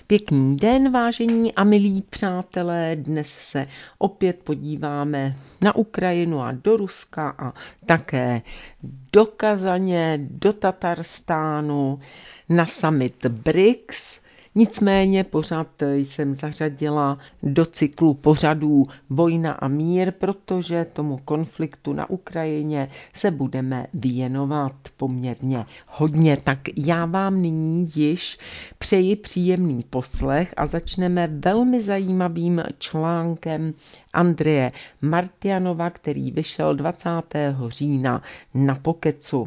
Pěkný den, vážení a milí přátelé. Dnes se opět podíváme na Ukrajinu a do Ruska a také do Kazaně, do Tatarstánu, na summit BRICS. Nicméně pořad jsem zařadila do cyklu pořadů Vojna a mír, protože tomu konfliktu na Ukrajině se budeme věnovat poměrně hodně. Tak já vám nyní již přeji příjemný poslech a začneme velmi zajímavým článkem Andreje Martianova, který vyšel 20. října na Pokecu.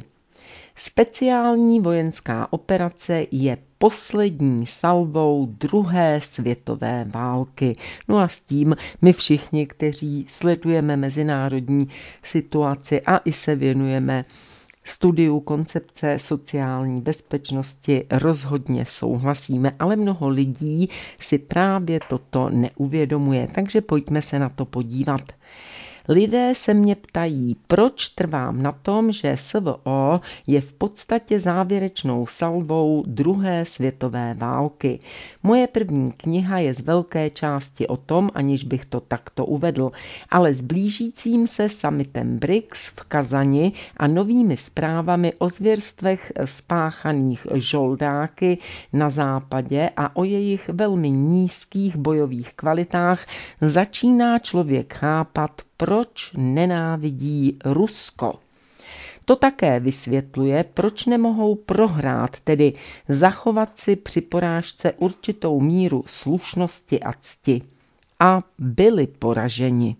Speciální vojenská operace je poslední salvou druhé světové války. No a s tím my všichni, kteří sledujeme mezinárodní situaci a i se věnujeme studiu koncepce sociální bezpečnosti, rozhodně souhlasíme, ale mnoho lidí si právě toto neuvědomuje, takže pojďme se na to podívat. Lidé se mě ptají, proč trvám na tom, že SVO je v podstatě závěrečnou salvou druhé světové války. Moje první kniha je z velké části o tom, aniž bych to takto uvedl, ale s blížícím se summitem BRICS v Kazani a novými zprávami o zvěrstvech spáchaných žoldáky na západě a o jejich velmi nízkých bojových kvalitách začíná člověk chápat, proč nenávidí Rusko. To také vysvětluje, proč nemohou prohrát, tedy zachovat si při porážce určitou míru slušnosti a cti. A byli poraženi.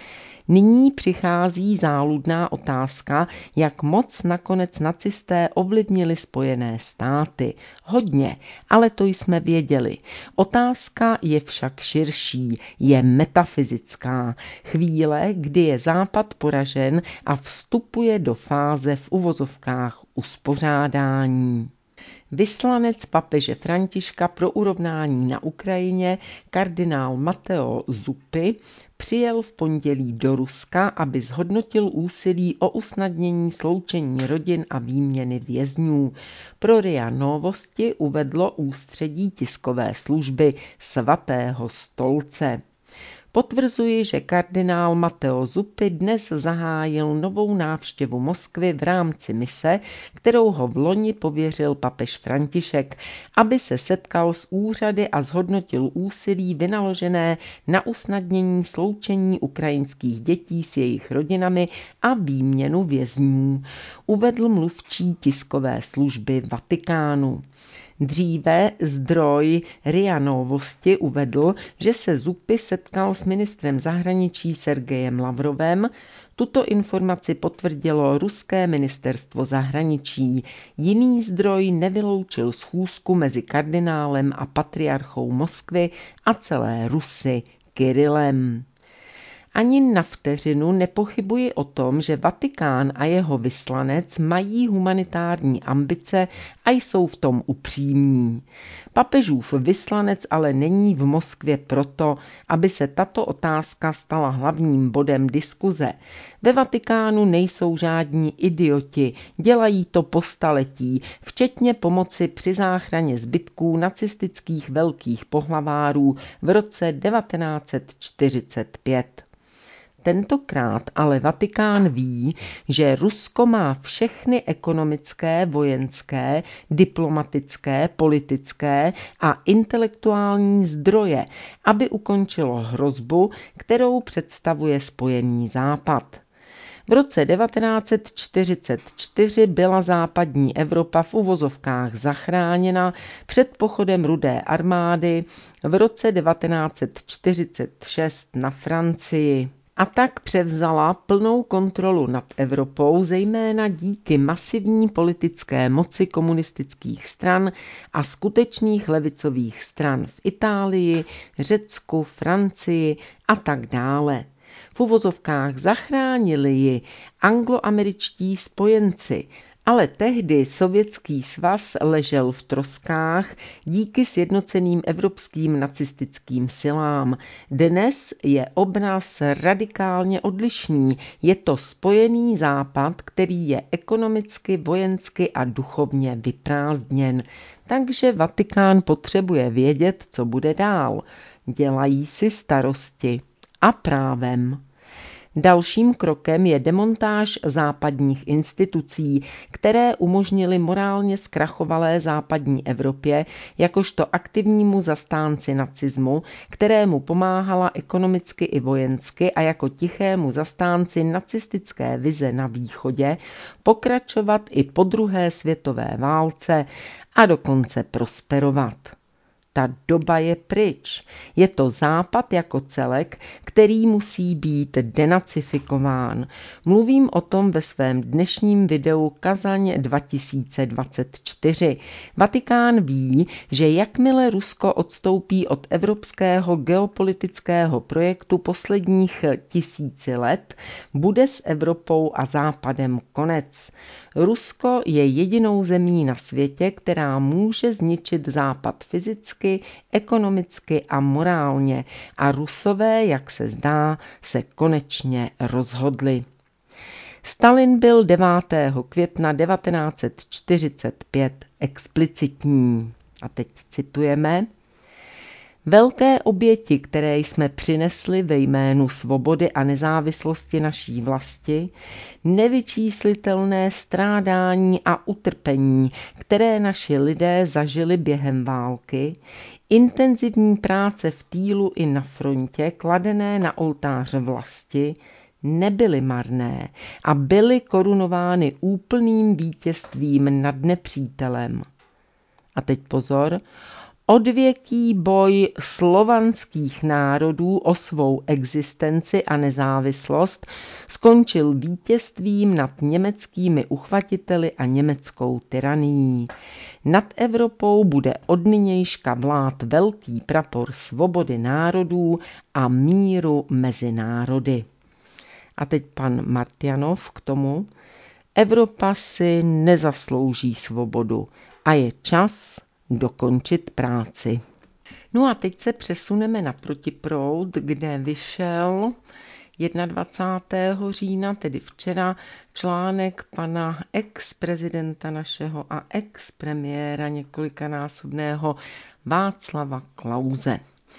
Nyní přichází záludná otázka, jak moc nakonec nacisté ovlivnili Spojené státy. Hodně, ale to jsme věděli. Otázka je však širší, je metafyzická. Chvíle, kdy je Západ poražen a vstupuje do fáze v uvozovkách uspořádání. Vyslanec papeže Františka pro urovnání na Ukrajině, kardinál Matteo Zuppi, přijel v pondělí do Ruska, aby zhodnotil úsilí o usnadnění sloučení rodin a výměny vězňů. Pro RIA Novosti uvedlo ústředí tiskové služby Svatého stolce. Potvrzuji, že kardinál Matteo Zuppi dnes zahájil novou návštěvu Moskvy v rámci mise, kterou ho vloni pověřil papež František, aby se setkal s úřady a zhodnotil úsilí vynaložené na usnadnění sloučení ukrajinských dětí s jejich rodinami a výměnu vězňů, uvedl mluvčí tiskové služby Vatikánu. Dříve zdroj RIA Novosti uvedl, že se Zuppi setkal s ministrem zahraničí Sergejem Lavrovem. Tuto informaci potvrdilo ruské ministerstvo zahraničí. Jiný zdroj nevyloučil schůzku mezi kardinálem a patriarchou Moskvy a celé Rusy Kirillem. Ani na vteřinu nepochybuji o tom, že Vatikán a jeho vyslanec mají humanitární ambice a jsou v tom upřímní. Papežův vyslanec ale není v Moskvě proto, aby se tato otázka stala hlavním bodem diskuze. Ve Vatikánu nejsou žádní idioti, dělají to po staletí, včetně pomoci při záchraně zbytků nacistických velkých pohlavárů v roce 1945. Tentokrát ale Vatikán ví, že Rusko má všechny ekonomické, vojenské, diplomatické, politické a intelektuální zdroje, aby ukončilo hrozbu, kterou představuje Spojený západ. V roce 1944 byla západní Evropa v uvozovkách zachráněna před pochodem Rudé armády v roce 1946 na Francii. A tak převzala plnou kontrolu nad Evropou, zejména díky masivní politické moci komunistických stran a skutečných levicových stran v Itálii, Řecku, Francii a tak dále. V uvozovkách zachránili ji angloameričtí spojenci Ale tehdy Sovětský svaz ležel v troskách díky sjednoceným evropským nacistickým silám. Dnes je obraz radikálně odlišný. Je to spojený Západ, který je ekonomicky, vojensky a duchovně vyprázdněn. Takže Vatikán potřebuje vědět, co bude dál. Dělají si starosti. A právem. Dalším krokem je demontáž západních institucí, které umožnily morálně zkrachovalé západní Evropě jakožto aktivnímu zastánci nacismu, kterému pomáhala ekonomicky i vojensky a jako tichému zastánci nacistické vize na východě pokračovat i po druhé světové válce a dokonce prosperovat. Ta doba je pryč. Je to Západ jako celek, který musí být denacifikován. Mluvím o tom ve svém dnešním videu Kazaň 2024. Vatikán ví, že jakmile Rusko odstoupí od evropského geopolitického projektu posledních 1000 let, bude s Evropou a Západem konec. Rusko je jedinou zemí na světě, která může zničit Západ fyzicky, ekonomicky a morálně. A Rusové, jak se zdá, se konečně rozhodli. Stalin byl 9. května 1945 explicitní. A teď citujeme. Velké oběti, které jsme přinesli ve jménu svobody a nezávislosti naší vlasti, nevyčíslitelné strádání a utrpení, které naši lidé zažili během války, intenzivní práce v týlu i na frontě kladené na oltář vlasti, nebyly marné a byly korunovány úplným vítězstvím nad nepřítelem. A teď pozor, odvěký boj slovanských národů o svou existenci a nezávislost skončil vítězstvím nad německými uchvatiteli a německou tyranií. Nad Evropou bude od nynějška vlát velký prapor svobody národů a míru mezi národy. A teď pan Martjanov k tomu. Evropa si nezaslouží svobodu a je čas dokončit práci. No a teď se přesuneme na protiproud, kde vyšel 21. října, tedy včera, článek pana ex-prezidenta našeho a ex-premiéra několikanásobného Václava Klause.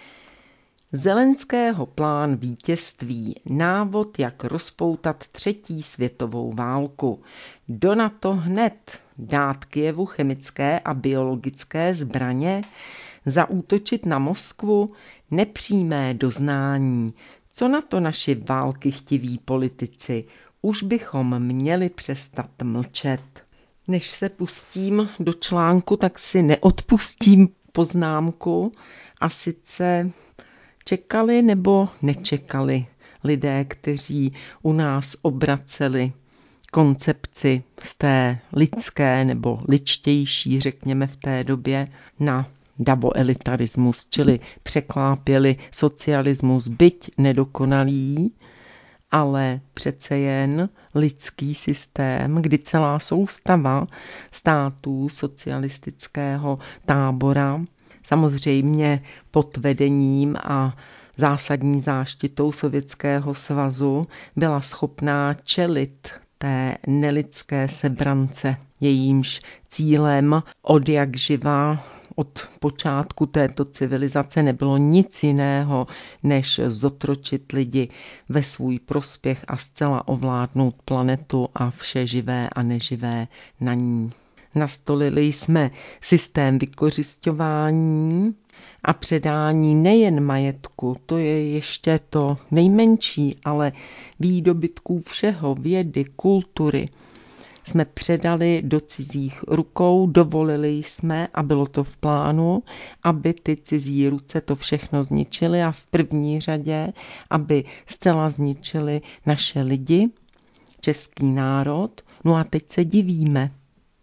Zelenského plán vítězství, návod, jak rozpoutat 3. světovou válku. Do NATO hned, dát Kyjevu chemické a biologické zbraně, zaútočit na Moskvu, nepřímé doznání. Co na to naši války chtiví politici? Už bychom měli přestat mlčet. Než se pustím do článku, tak si neodpustím poznámku a sice čekali nebo nečekali lidé, kteří u nás obraceli koncepci z té lidské nebo ličtější, řekněme v té době, na davoelitarismus, čili překlápěli socialismus, byť nedokonalý, ale přece jen lidský systém, kdy celá soustava států socialistického tábora, samozřejmě pod vedením a zásadní záštitou Sovětského svazu, byla schopná čelit té nelidské sebrance, jejímž cílem odjakživa od počátku této civilizace nebylo nic jiného, než zotročit lidi ve svůj prospěch a zcela ovládnout planetu a vše živé a neživé na ní. Nastolili jsme systém vykořisťování a předání nejen majetku, to je ještě to nejmenší, ale výdobytků všeho, vědy, kultury, jsme předali do cizích rukou, dovolili jsme, a bylo to v plánu, aby ty cizí ruce to všechno zničily a v první řadě, aby zcela zničili naše lidi, český národ. No a teď se divíme.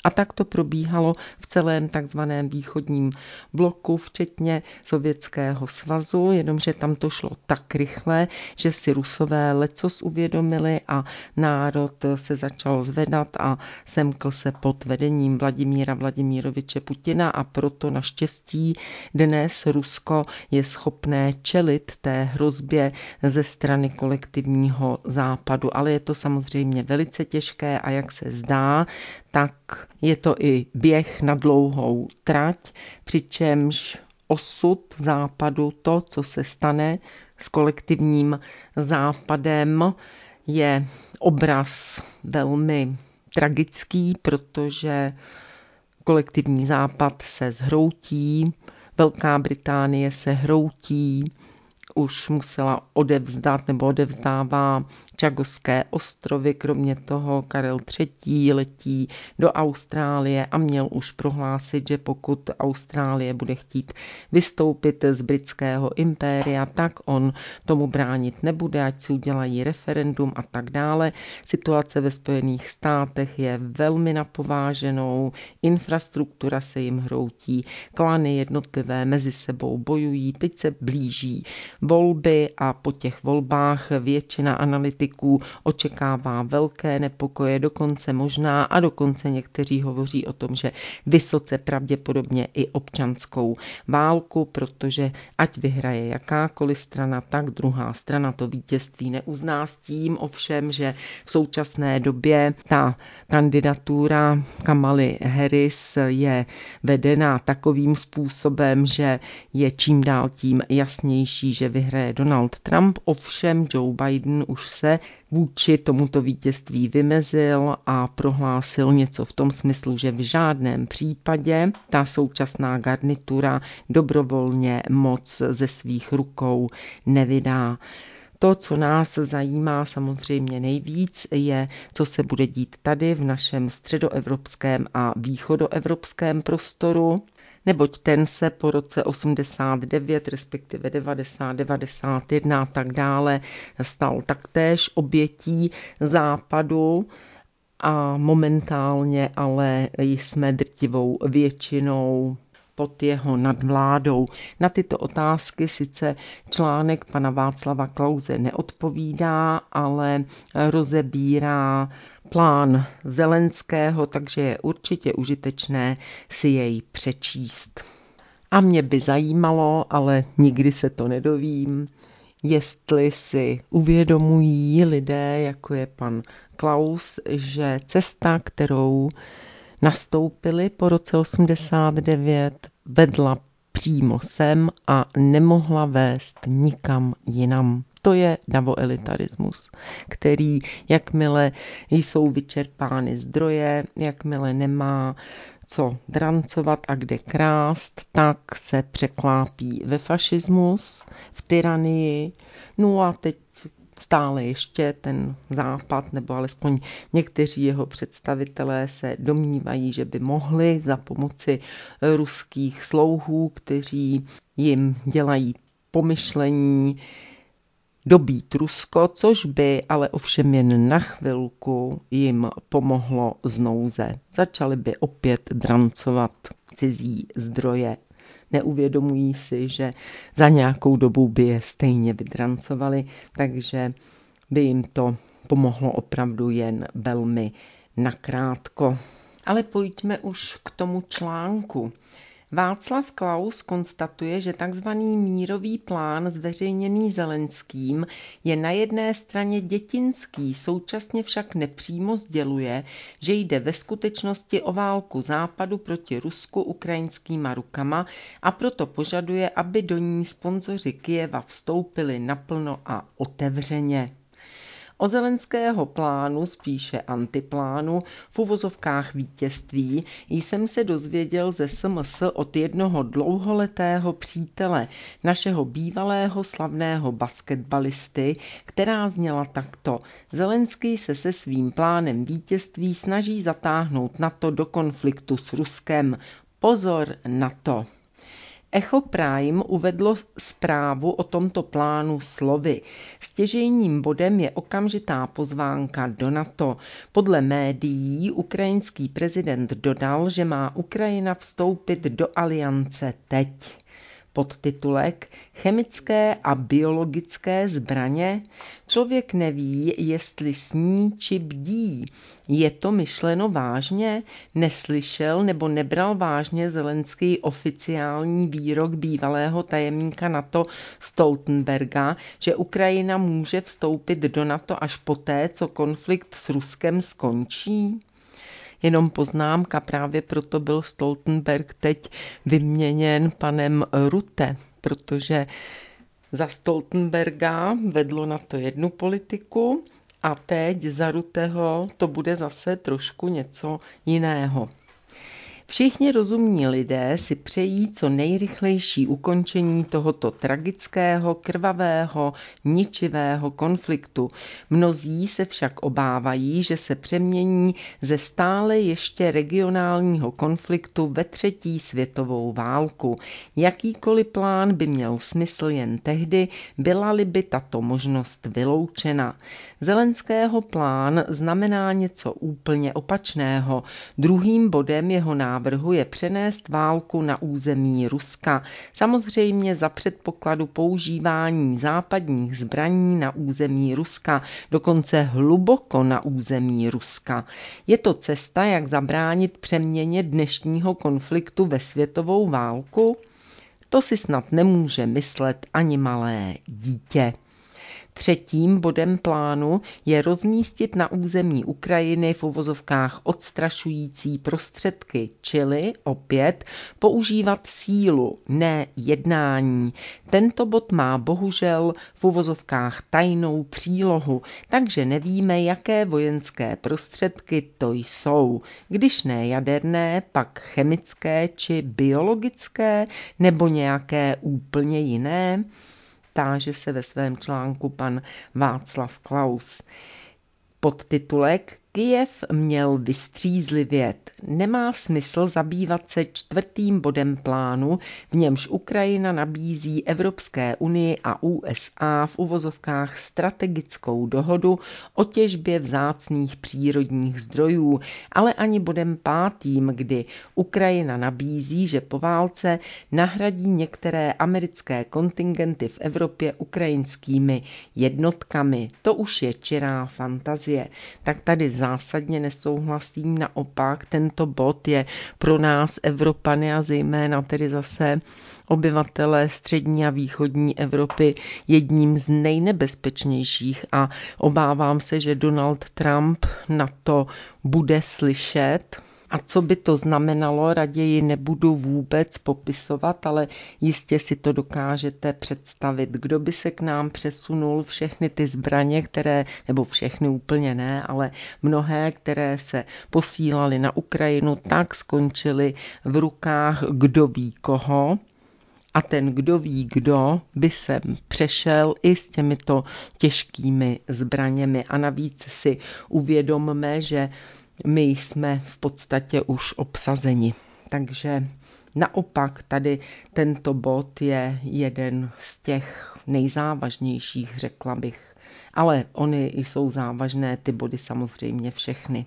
A tak to probíhalo v celém takzvaném východním bloku, včetně Sovětského svazu, jenomže tam to šlo tak rychle, že si Rusové lecos uvědomili a národ se začal zvedat a semkl se pod vedením Vladimíra Vladimiroviče Putina a proto naštěstí dnes Rusko je schopné čelit té hrozbě ze strany kolektivního západu. Ale je to samozřejmě velice těžké a jak se zdá, tak je to i běh na dlouhou trať, přičemž osud západu, to, co se stane s kolektivním západem, je obraz velmi tragický, protože kolektivní západ se zhroutí, Velká Británie se hroutí, už musela odevzdat nebo odevzdává Čagosské ostrovy, kromě toho Karel III. Letí do Austrálie a měl už prohlásit, že pokud Austrálie bude chtít vystoupit z britského impéria, tak on tomu bránit nebude, ať si udělají referendum a tak dále. Situace ve Spojených státech je velmi napováženou, infrastruktura se jim hroutí, klany jednotlivé mezi sebou bojují, teď se blíží volby a po těch volbách většina analytiků očekává velké nepokoje, dokonce někteří hovoří o tom, že vysoce pravděpodobně i občanskou válku, protože ať vyhraje jakákoliv strana, tak druhá strana to vítězství neuzná, s tím ovšem, že v současné době ta kandidatura Kamaly Harris je vedena takovým způsobem, že je čím dál tím jasnější, že vyhraje Donald Trump, ovšem Joe Biden už se vůči tomuto vítězství vymezil a prohlásil něco v tom smyslu, že v žádném případě ta současná garnitura dobrovolně moc ze svých rukou nevydá. To, co nás zajímá samozřejmě nejvíc, je, co se bude dít tady v našem středoevropském a východoevropském prostoru, neboť ten se po roce 89, respektive 90, 91 a tak dále stal taktéž obětí západu a momentálně ale jsme drtivou většinou pod jeho nadvládou. Na tyto otázky sice článek pana Václava Klause neodpovídá, ale rozebírá plán Zelenského, takže je určitě užitečné si jej přečíst. A mě by zajímalo, ale nikdy se to nedovím, jestli si uvědomují lidé, jako je pan Klaus, že cesta, kterou nastoupili po roce 89, vedla přímo sem a nemohla vést nikam jinam. To je davoelitarismus, který jakmile jsou vyčerpány zdroje, jakmile nemá co drancovat a kde krást, tak se překlápí ve fašismus, v tyranii. No a teď stále ještě ten západ, nebo alespoň někteří jeho představitelé se domnívají, že by mohli za pomoci ruských slouhů, kteří jim dělají pomyšlení, dobít Rusko, což by ale ovšem jen na chvilku jim pomohlo z nouze. Začali by opět drancovat cizí zdroje. Neuvědomují si, že za nějakou dobu by je stejně vydrancovali, takže by jim to pomohlo opravdu jen velmi nakrátko. Ale pojďme už k tomu článku. Václav Klaus konstatuje, že tzv. Mírový plán zveřejněný Zelenským je na jedné straně dětinský, současně však nepřímo sděluje, že jde ve skutečnosti o válku Západu proti Rusku ukrajinskýma rukama a proto požaduje, aby do ní sponzoři Kyjeva vstoupili naplno a otevřeně. O Zelenského plánu, spíše antiplánu, v uvozovkách vítězství, jsem se dozvěděl ze SMS od jednoho dlouholetého přítele, našeho bývalého slavného basketbalisty, která zněla takto. Zelenský se svým plánem vítězství snaží zatáhnout NATO do konfliktu s Ruskem. Pozor na to. Echo Prime uvedlo zprávu o tomto plánu slovy. Stěžejním bodem je okamžitá pozvánka do NATO. Podle médií ukrajinský prezident dodal, že má Ukrajina vstoupit do aliance teď. Podtitulek Chemické a biologické zbraně? Člověk neví, jestli sní či bdí. Je to myšleno vážně? Neslyšel nebo nebral vážně Zelenský oficiální výrok bývalého tajemníka NATO Stoltenberga, že Ukrajina může vstoupit do NATO až poté, co konflikt s Ruskem skončí? Jenom poznámka, právě proto byl Stoltenberg teď vyměněn panem Rutte, protože za Stoltenberga vedlo na to jednu politiku a teď za Rutteho to bude zase trošku něco jiného. Všichni rozumní lidé si přejí co nejrychlejší ukončení tohoto tragického, krvavého, ničivého konfliktu. Mnozí se však obávají, že se přemění ze stále ještě regionálního konfliktu ve třetí světovou válku. Jakýkoliv plán by měl smysl jen tehdy, byla-li by tato možnost vyloučena. Zelenského plán znamená něco úplně opačného. Druhým bodem jeho návrhu je přenést válku na území Ruska. Samozřejmě za předpokladu používání západních zbraní na území Ruska, dokonce hluboko na území Ruska. Je to cesta, jak zabránit přeměně dnešního konfliktu ve světovou válku? To si snad nemůže myslet ani malé dítě. Třetím bodem plánu je rozmístit na území Ukrajiny v uvozovkách odstrašující prostředky, čili opět používat sílu, ne jednání. Tento bod má bohužel v uvozovkách tajnou přílohu, takže nevíme, jaké vojenské prostředky to jsou. Když ne jaderné, pak chemické či biologické nebo nějaké úplně jiné? Táže se ve svém článku pan Václav Klaus. Podtitulek Kyjev měl vystřízlivět. Nemá smysl zabývat se čtvrtým bodem plánu, v němž Ukrajina nabízí Evropské unii a USA v uvozovkách strategickou dohodu o těžbě vzácných přírodních zdrojů, ale ani bodem pátým, kdy Ukrajina nabízí, že po válce nahradí některé americké kontingenty v Evropě ukrajinskými jednotkami. To už je čirá fantazie. Tak tady zásadně nesouhlasím, naopak tento bod je pro nás Evropany a zejména tedy zase obyvatele střední a východní Evropy jedním z nejnebezpečnějších a obávám se, že Donald Trump na to bude slyšet. A co by to znamenalo, raději nebudu vůbec popisovat, ale jistě si to dokážete představit. Kdo by se k nám přesunul, všechny ty zbraně, nebo všechny úplně ne, ale mnohé, které se posílaly na Ukrajinu, tak skončily v rukách kdo ví koho. A ten kdo ví kdo by sem přešel i s těmito těžkými zbraněmi. A navíc si uvědomme, že my jsme v podstatě už obsazeni. Takže naopak tady tento bod je jeden z těch nejzávažnějších, řekla bych. Ale ony jsou závažné, ty body samozřejmě všechny.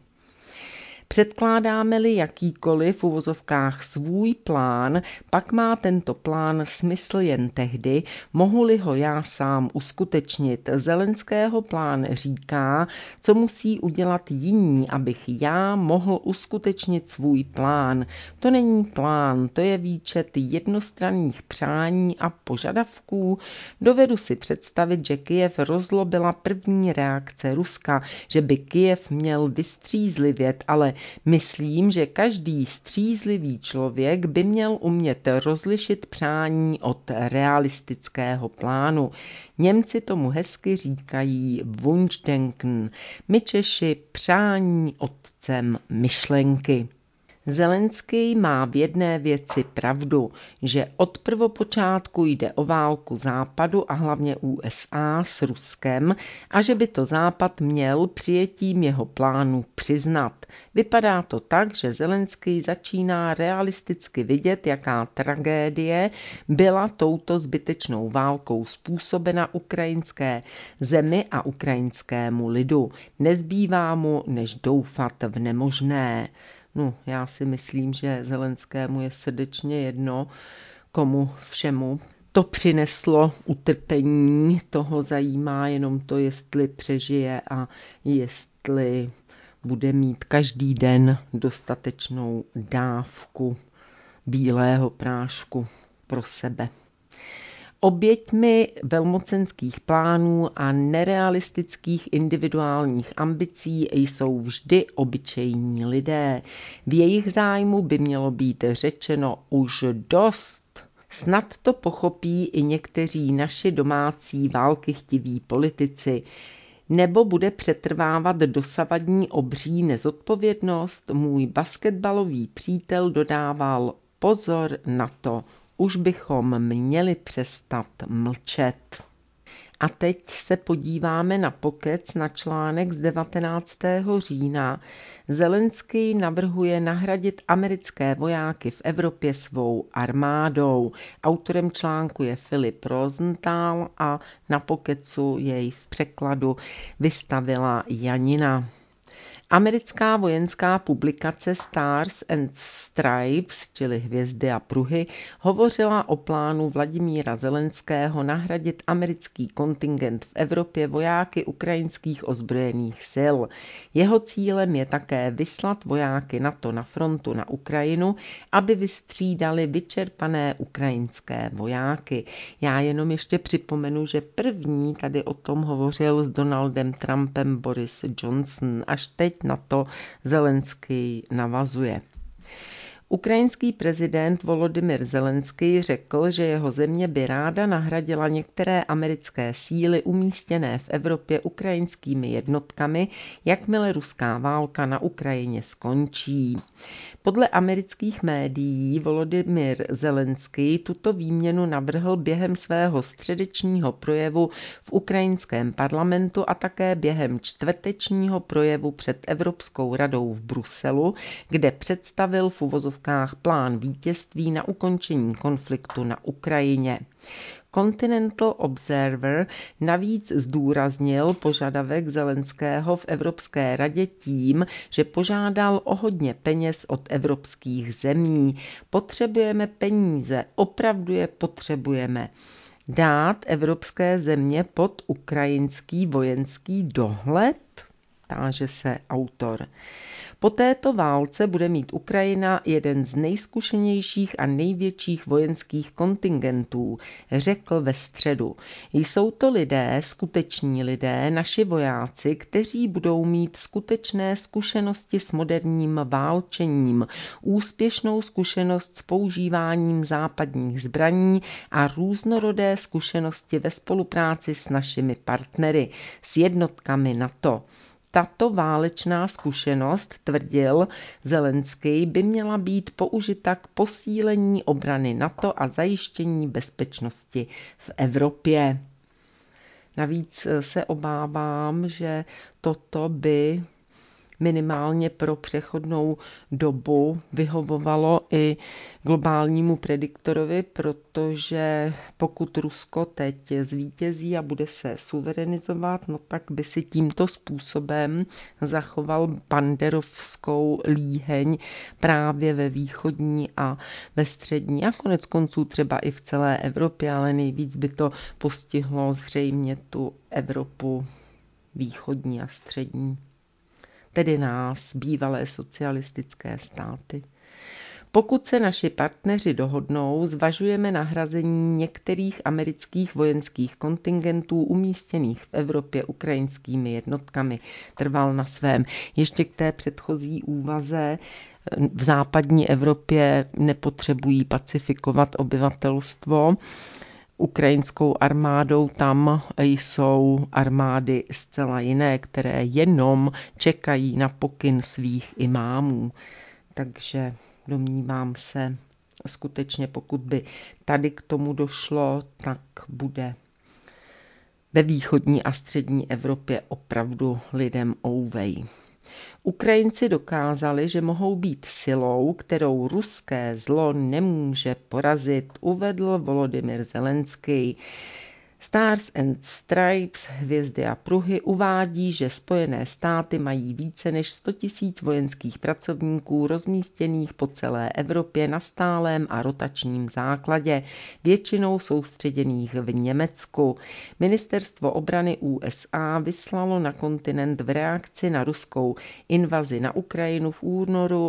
Předkládáme-li jakýkoliv v uvozovkách svůj plán, pak má tento plán smysl jen tehdy, mohu-li ho já sám uskutečnit. Zelenského plán říká, co musí udělat jiní, abych já mohl uskutečnit svůj plán. To není plán, to je výčet jednostranných přání a požadavků. Dovedu si představit, že Kyjev rozlobila první reakce Ruska, že by Kyjev měl vystřízlivět, ale myslím, že každý střízlivý člověk by měl umět rozlišit přání od realistického plánu. Němci tomu hezky říkají Wunschdenken, my Češi přání otcem myšlenky. Zelenský má v jedné věci pravdu, že od prvopočátku jde o válku Západu a hlavně USA s Ruskem a že by to Západ měl přijetím jeho plánů přiznat. Vypadá to tak, že Zelenský začíná realisticky vidět, jaká tragédie byla touto zbytečnou válkou způsobena ukrajinské zemi a ukrajinskému lidu. Nezbývá mu, než doufat v nemožné. No, já si myslím, že Zelenskému je srdečně jedno, komu všemu to přineslo utrpení. Toho zajímá jenom to, jestli přežije a jestli bude mít každý den dostatečnou dávku bílého prášku pro sebe. Oběťmi velmocenských plánů a nerealistických individuálních ambicí jsou vždy obyčejní lidé. V jejich zájmu by mělo být řečeno už dost. Snad to pochopí i někteří naši domácí válkychtiví politici. Nebo bude přetrvávat dosavadní obří nezodpovědnost? Můj basketbalový přítel dodával: pozor na to. Už bychom měli přestat mlčet. A teď se podíváme na pokec, na článek z 19. října. Zelenský navrhuje nahradit americké vojáky v Evropě svou armádou. Autorem článku je Filip Rosenthal a na pokecu jej v překladu vystavila Janina. Americká vojenská publikace Stars and Stripes, čili Hvězdy a pruhy, hovořila o plánu Vladimíra Zelenského nahradit americký kontingent v Evropě vojáky ukrajinských ozbrojených sil. Jeho cílem je také vyslat vojáky NATO na frontu na Ukrajinu, aby vystřídali vyčerpané ukrajinské vojáky. Já jenom ještě připomenu, že první tady o tom hovořil s Donaldem Trumpem Boris Johnson. Až teď na to Zelenský navazuje. Ukrajinský prezident Volodymyr Zelenský řekl, že jeho země by ráda nahradila některé americké síly umístěné v Evropě ukrajinskými jednotkami, jakmile ruská válka na Ukrajině skončí. Podle amerických médií Volodymyr Zelenský tuto výměnu navrhl během svého středečního projevu v ukrajinském parlamentu a také během čtvrtečního projevu před Evropskou radou v Bruselu, kde představil v uvozovkách plán vítězství na ukončení konfliktu na Ukrajině. Continental Observer navíc zdůraznil požadavek Zelenského v Evropské radě tím, že požádal o hodně peněz od evropských zemí. Potřebujeme peníze, opravdu je potřebujeme. Dát evropské země pod ukrajinský vojenský dohled? Táže se autor. Po této válce bude mít Ukrajina jeden z nejzkušenějších a největších vojenských kontingentů, řekl ve středu. Jsou to lidé, skuteční lidé, naši vojáci, kteří budou mít skutečné zkušenosti s moderním válčením, úspěšnou zkušenost s používáním západních zbraní a různorodé zkušenosti ve spolupráci s našimi partnery, s jednotkami NATO. Tato válečná zkušenost, tvrdil Zelenský, by měla být použita k posílení obrany NATO a zajištění bezpečnosti v Evropě. Navíc se obávám, že toto by minimálně pro přechodnou dobu vyhovovalo i globálnímu prediktorovi, protože pokud Rusko teď zvítězí a bude se suverenizovat, no tak by si tímto způsobem zachoval banderovskou líheň právě ve východní a ve střední a konec konců třeba i v celé Evropě, ale nejvíc by to postihlo zřejmě tu Evropu východní a střední. Tedy nás, bývalé socialistické státy. Pokud se naši partneři dohodnou, zvažujeme nahrazení některých amerických vojenských kontingentů umístěných v Evropě ukrajinskými jednotkami. Trval na svém. Ještě k té předchozí úvaze. V západní Evropě nepotřebují pacifikovat obyvatelstvo. Ukrajinskou armádou tam jsou armády zcela jiné, které jenom čekají na pokyn svých imámů. Takže domnívám se, skutečně pokud by tady k tomu došlo, tak bude ve východní a střední Evropě opravdu lidem ouvej. Ukrajinci dokázali, že mohou být silou, kterou ruské zlo nemůže porazit, uvedl Volodymyr Zelenský. Stars and Stripes, hvězdy a pruhy, uvádí, že Spojené státy mají více než 100 000 vojenských pracovníků rozmístěných po celé Evropě na stálém a rotačním základě, většinou soustředěných v Německu. Ministerstvo obrany USA vyslalo na kontinent v reakci na ruskou invazi na Ukrajinu v únoru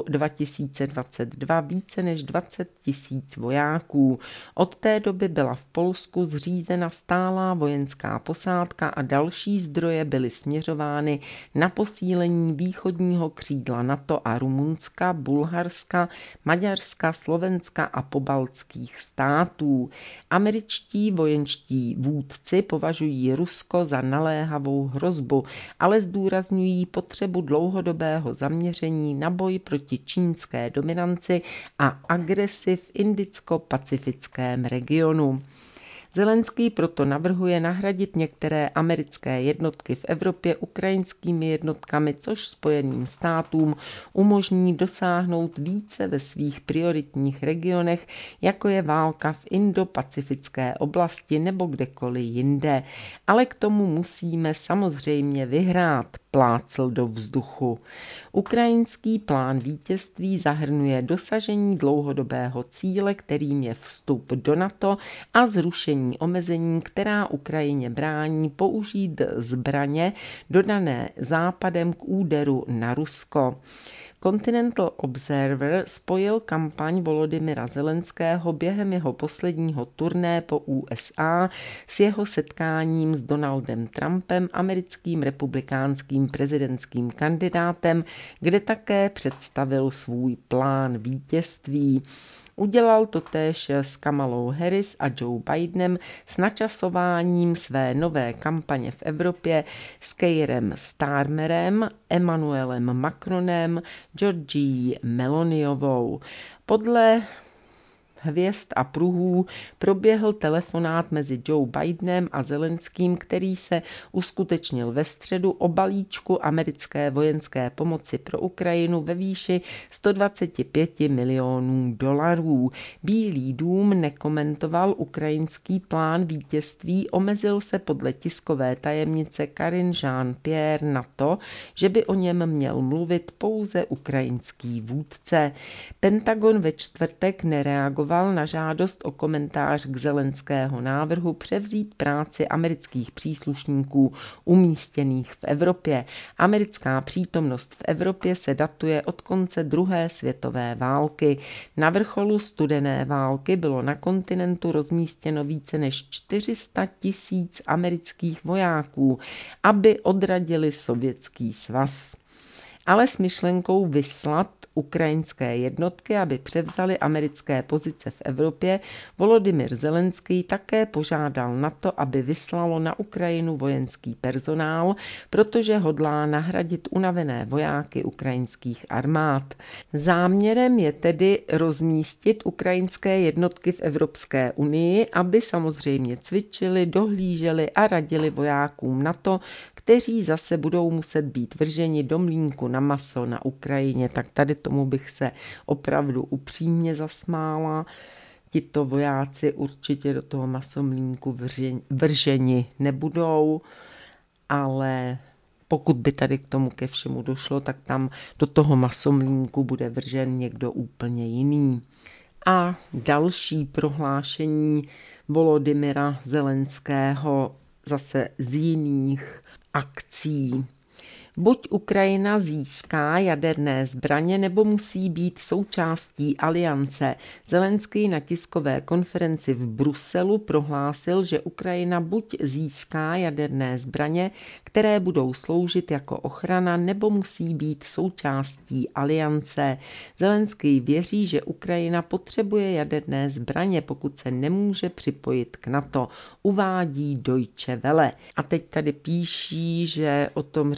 2022 více než 20 000 vojáků. Od té doby byla v Polsku zřízena stálá vojenská posádka a další zdroje byly směřovány na posílení východního křídla NATO a Rumunska, Bulharska, Maďarska, Slovenska a pobaltských států. Američtí vojenští vůdci považují Rusko za naléhavou hrozbu, ale zdůrazňují potřebu dlouhodobého zaměření na boj proti čínské dominanci a agresi v indicko-pacifickém regionu. Zelenský proto navrhuje nahradit některé americké jednotky v Evropě ukrajinskými jednotkami, což Spojeným státům umožní dosáhnout více ve svých prioritních regionech, jako je válka v Indo-pacifické oblasti nebo kdekoliv jinde. Ale k tomu musíme samozřejmě vyhrát, plácl do vzduchu. Ukrajinský plán vítězství zahrnuje dosažení dlouhodobého cíle, kterým je vstup do NATO a zrušení omezení, která Ukrajině brání použít zbraně dodané Západem k úderu na Rusko. Continental Observer spojil kampaň Volodymyra Zelenského během jeho posledního turné po USA s jeho setkáním s Donaldem Trumpem, americkým republikánským prezidentským kandidátem, kde také představil svůj plán vítězství. Udělal to též s Kamalou Harris a Joe Bidenem s načasováním své nové kampaně v Evropě s Keirem Starmerem, Emmanuelem Macronem, Giorgií Meloniovou. Podle hvězd a pruhů proběhl telefonát mezi Joe Bidenem a Zelenským, který se uskutečnil ve středu o balíčku americké vojenské pomoci pro Ukrajinu ve výši $125 milionů. Bílý dům nekomentoval ukrajinský plán vítězství, omezil se podle tiskové tajemnice Karine Jean-Pierre na to, že by o něm měl mluvit pouze ukrajinský vůdce. Pentagon ve čtvrtek nereagoval na žádost o komentář k Zelenského návrhu převzít práci amerických příslušníků umístěných v Evropě. Americká přítomnost v Evropě se datuje od konce druhé světové války. Na vrcholu studené války bylo na kontinentu rozmístěno více než 400 000 amerických vojáků, aby odradili Sovětský svaz. Ale s myšlenkou vyslat ukrajinské jednotky, aby převzaly americké pozice v Evropě, Volodymyr Zelenský také požádal NATO, aby vyslalo na Ukrajinu vojenský personál, protože hodlá nahradit unavené vojáky ukrajinských armád. Záměrem je tedy rozmístit ukrajinské jednotky v Evropské unii, aby samozřejmě cvičili, dohlíželi a radili vojákům NATO, kteří zase budou muset být vrženi do mlýnku na maso na Ukrajině. Tak tady tomu bych se opravdu upřímně zasmála. Tito vojáci určitě do toho masomlýnku vrženi nebudou, ale pokud by tady k tomu ke všemu došlo, tak tam do toho masomlýnku bude vržen někdo úplně jiný. A další prohlášení Volodymyra Zelenského zase z jiných akcí. Buď Ukrajina získá jaderné zbraně, nebo musí být součástí aliance. Zelenský na tiskové konferenci v Bruselu prohlásil, že Ukrajina buď získá jaderné zbraně, které budou sloužit jako ochrana, nebo musí být součástí aliance. Zelenský věří, že Ukrajina potřebuje jaderné zbraně, pokud se nemůže připojit k NATO, uvádí Deutsche Welle. A teď tady píší, že o tom řekl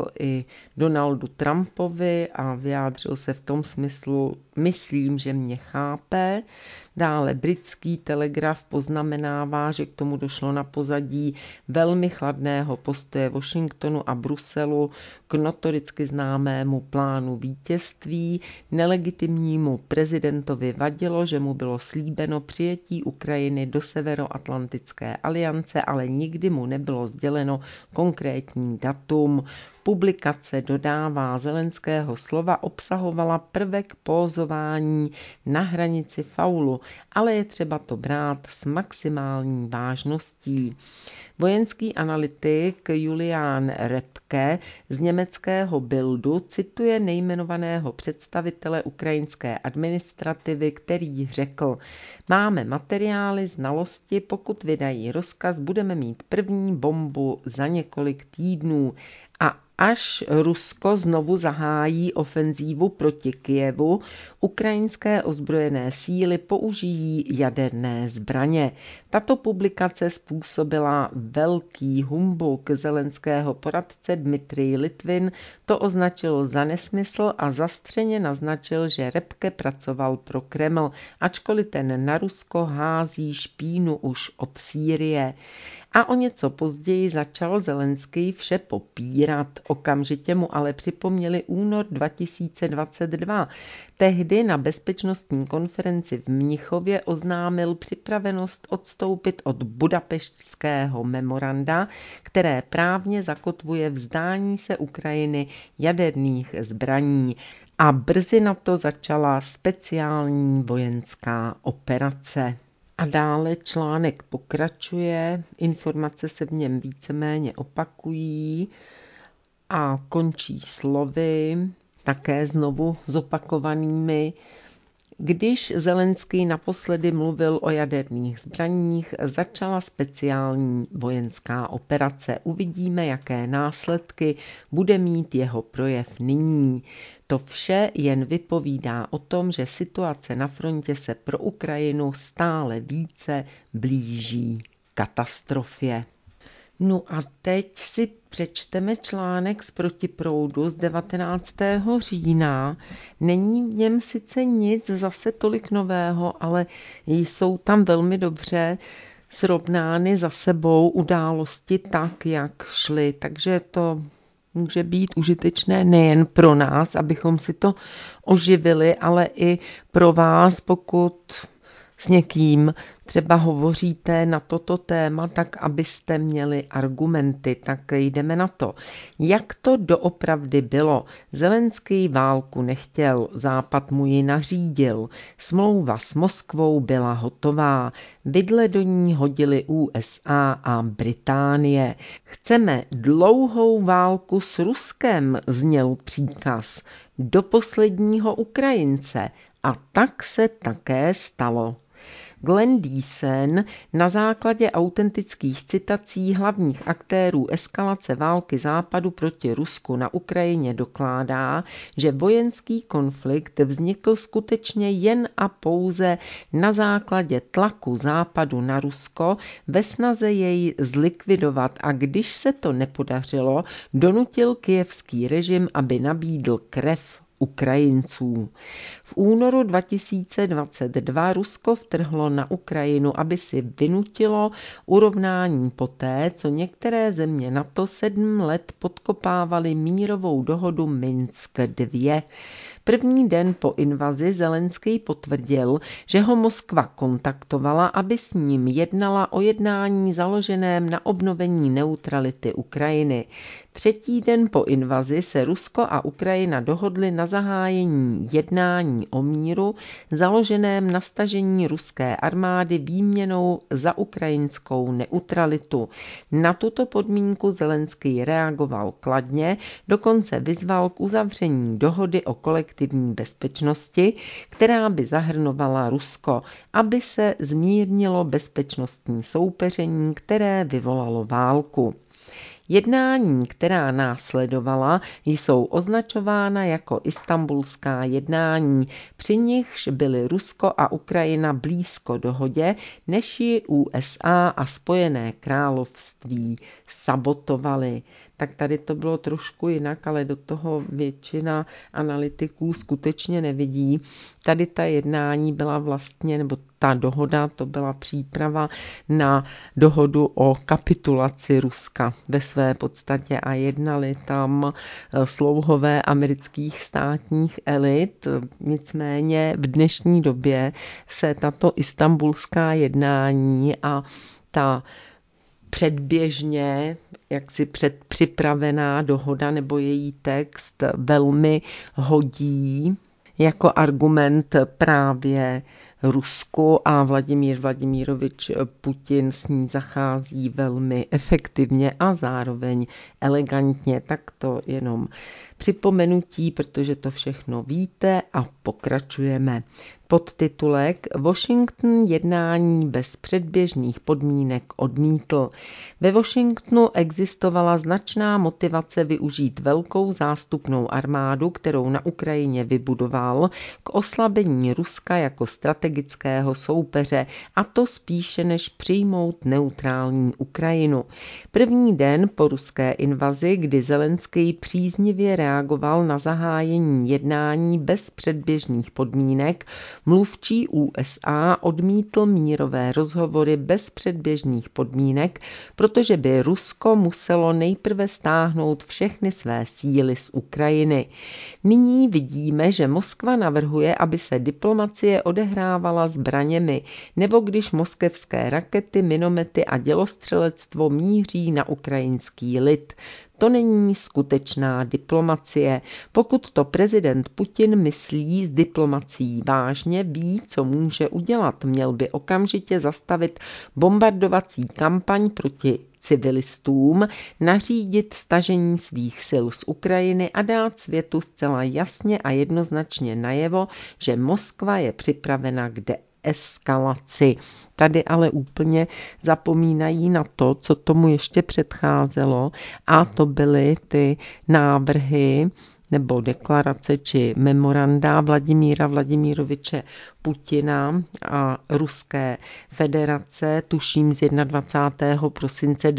i Donaldu Trumpovi a vyjádřil se v tom smyslu, myslím, že mě chápe. Dále britský Telegraf poznamenává, že k tomu došlo na pozadí velmi chladného postoje Washingtonu a Bruselu k notoricky známému plánu vítězství. Nelegitimnímu prezidentovi vadilo, že mu bylo slíbeno přijetí Ukrajiny do Severoatlantické aliance, ale nikdy mu nebylo sděleno konkrétní datum. Publikace, dodává, Zelenského slova obsahovala prvek pózování na hranici faulu, ale je třeba to brát s maximální vážností. Vojenský analytik Julian Repke z německého Bildu cituje nejmenovaného představitele ukrajinské administrativy, který řekl: máme materiály, znalosti, pokud vydají rozkaz, budeme mít první bombu za několik týdnů. A až Rusko znovu zahájí ofenzívu proti Kyjevu, ukrajinské ozbrojené síly použijí jaderné zbraně. Tato publikace způsobila velký humbuk. Zelenského poradce Dmitrij Litvin to označil za nesmysl a zastřeně naznačil, že Repke pracoval pro Kreml, ačkoliv ten na Rusko hází špínu už od Sýrie. A o něco později začal Zelenský vše popírat. Okamžitě mu ale připomněli únor 2022. Tehdy na bezpečnostní konferenci v Mnichově oznámil připravenost odstoupit od Budapeštského memoranda, které právně zakotvuje vzdání se Ukrajiny jaderných zbraní. A brzy na to začala speciální vojenská operace. A dále článek pokračuje, informace se v něm víceméně opakují a končí slovy, také znovu zopakovanými. Když Zelenský naposledy mluvil o jaderných zbraních, začala speciální vojenská operace. Uvidíme, jaké následky bude mít jeho projev nyní. To vše jen vypovídá o tom, že situace na frontě se pro Ukrajinu stále více blíží katastrofě. No a teď si přečteme článek z Protiproudu z 19. října. Není v něm sice nic zase tolik nového, ale jsou tam velmi dobře srovnány za sebou události tak, jak šly. Takže to může být užitečné nejen pro nás, abychom si to oživili, ale i pro vás, pokud s někým třeba hovoříte na toto téma, tak abyste měli argumenty. Tak jdeme na to. Jak to doopravdy bylo? Zelenský válku nechtěl, Západ mu ji nařídil. Smlouva s Moskvou byla hotová. Vidle do ní hodili USA a Británie. Chceme dlouhou válku s Ruskem, zněl příkaz. Do posledního Ukrajince. A tak se také stalo. Glenn Deason na základě autentických citací hlavních aktérů eskalace války Západu proti Rusku na Ukrajině dokládá, že vojenský konflikt vznikl skutečně jen a pouze na základě tlaku Západu na Rusko ve snaze jej zlikvidovat, a když se to nepodařilo, donutil kyjevský režim, aby nabídl krev Ukrajinců. V únoru 2022 Rusko vtrhlo na Ukrajinu, aby si vynutilo urovnání poté, co některé země NATO 7 let podkopávaly mírovou dohodu Minsk 2. První den po invazi Zelenský potvrdil, že ho Moskva kontaktovala, aby s ním jednala o jednání založeném na obnovení neutrality Ukrajiny. Třetí den po invazi se Rusko a Ukrajina dohodly na zahájení jednání o míru založeném na stažení ruské armády výměnou za ukrajinskou neutralitu. Na tuto podmínku Zelenský reagoval kladně, dokonce vyzval k uzavření dohody o kolektivní bezpečnosti, která by zahrnovala Rusko, aby se zmírnilo bezpečnostní soupeření, které vyvolalo válku. Jednání, která následovala, jsou označována jako istanbulská jednání, při nichž byly Rusko a Ukrajina blízko dohodě, než ji USA a Spojené království sabotovaly. tak tady to bylo trošku jinak, ale do toho většina analytiků skutečně nevidí. Tady ta jednání byla vlastně, nebo ta dohoda, to byla příprava na dohodu o kapitulaci Ruska ve své podstatě a jednali tam slouhové amerických státních elit. Nicméně v dnešní době se tato istanbulská jednání a ta předběžně, jaksi předpřipravená dohoda nebo její text velmi hodí jako argument právě Rusku a Vladimír Vladimirovič Putin s ní zachází velmi efektivně a zároveň elegantně. Tak to jenom připomenutí, protože to všechno víte a pokračujeme. Podtitulek Washington jednání bez předběžných podmínek odmítl. Ve Washingtonu existovala značná motivace využít velkou zástupnou armádu, kterou na Ukrajině vybudoval, k oslabení Ruska jako strategického soupeře, a to spíše než přijmout neutrální Ukrajinu. První den po ruské invazi, kdy Zelenský příznivě reagoval na zahájení jednání bez předběžných podmínek, mluvčí USA odmítl mírové rozhovory bez předběžných podmínek, protože by Rusko muselo nejprve stáhnout všechny své síly z Ukrajiny. Nyní vidíme, že Moskva navrhuje, aby se diplomacie odehrávala zbraněmi, nebo když moskevské rakety, minomety a dělostřelectvo míří na ukrajinský lid. To není skutečná diplomacie. Pokud to prezident Putin myslí s diplomacií vážně, ví, co může udělat. Měl by okamžitě zastavit bombardovací kampaň proti civilistům, nařídit stažení svých sil z Ukrajiny a dát světu zcela jasně a jednoznačně najevo, že Moskva je připravena k deeskalaci. Tady ale úplně zapomínají na to, co tomu ještě předcházelo, a to byly ty návrhy nebo deklarace či memoranda Vladimíra Vladimiroviče Putina a Ruské federace, tuším z 21. prosince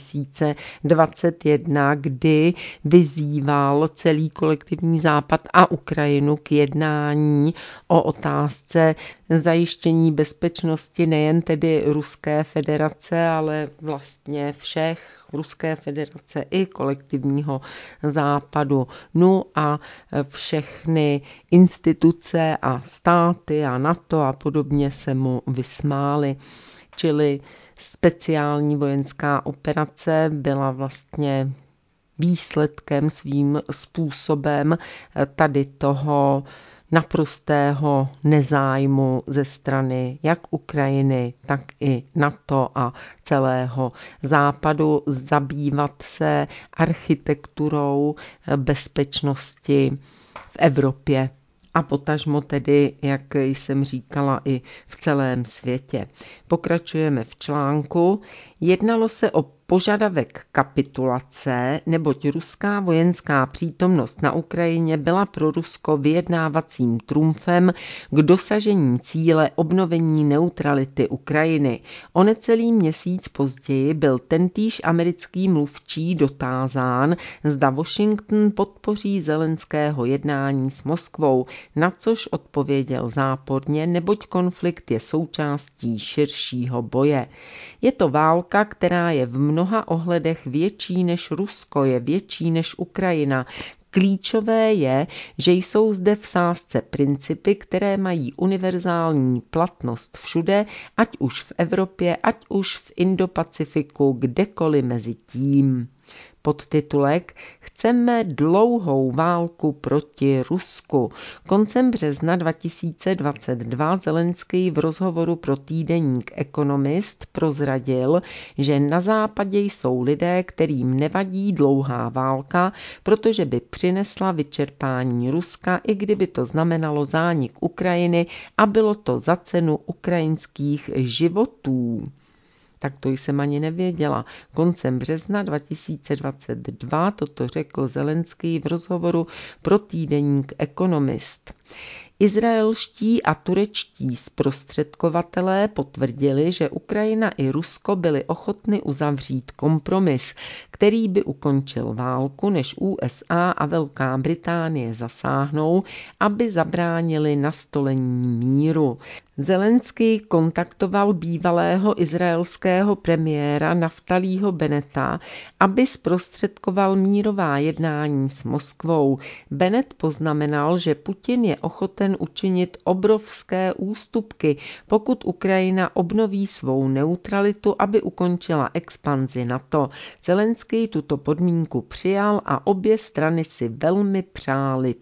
2021, kdy vyzýval celý kolektivní Západ a Ukrajinu k jednání o otázce zajištění bezpečnosti nejen tedy Ruské federace, ale vlastně všech Ruské federace i kolektivního Západu. No a všechny instituce a státy a NATO a podobně se mu vysmály. Čili speciální vojenská operace byla vlastně výsledkem svým způsobem tady toho naprostého nezájmu ze strany jak Ukrajiny, tak i NATO a celého Západu zabývat se architekturou bezpečnosti v Evropě a potažmo tedy, jak jsem říkala, i v celém světě. Pokračujeme v článku. Jednalo se o požadavek kapitulace, neboť ruská vojenská přítomnost na Ukrajině byla pro Rusko vyjednávacím trumfem k dosažení cíle obnovení neutrality Ukrajiny. O necelý měsíc později byl tentýž americký mluvčí dotázán, zda Washington podpoří Zelenského jednání s Moskvou, na což odpověděl záporně, neboť konflikt je součástí širšího boje. Je to válka, která je v mnoha ohledech větší než Rusko, je větší než Ukrajina. Klíčové je, že jsou zde v sázce principy, které mají univerzální platnost všude, ať už v Evropě, ať už v Indo-Pacifiku, kdekoliv mezi tím. Podtitulek Chceme dlouhou válku proti Rusku. Koncem března 2022 Zelenský v rozhovoru pro týdeník Economist prozradil, že na západě jsou lidé, kterým nevadí dlouhá válka, protože by přinesla vyčerpání Ruska, i kdyby to znamenalo zánik Ukrajiny a bylo to za cenu ukrajinských životů. Tak to jsem ani nevěděla. Koncem března 2022 toto řekl Zelenský v rozhovoru pro týdeník Economist. Izraelští a turečtí zprostředkovatelé potvrdili, že Ukrajina i Rusko byly ochotny uzavřít kompromis, který by ukončil válku, než USA a Velká Británie zasáhnou, aby zabránili nastolení míru. Zelenský kontaktoval bývalého izraelského premiéra Naftalího Bennetta, aby zprostředkoval mírová jednání s Moskvou. Bennett poznamenal, že Putin je ochoten učinit obrovské ústupky, pokud Ukrajina obnoví svou neutralitu, aby ukončila expanzi NATO. Zelenský tuto podmínku přijal a obě strany si velmi přáli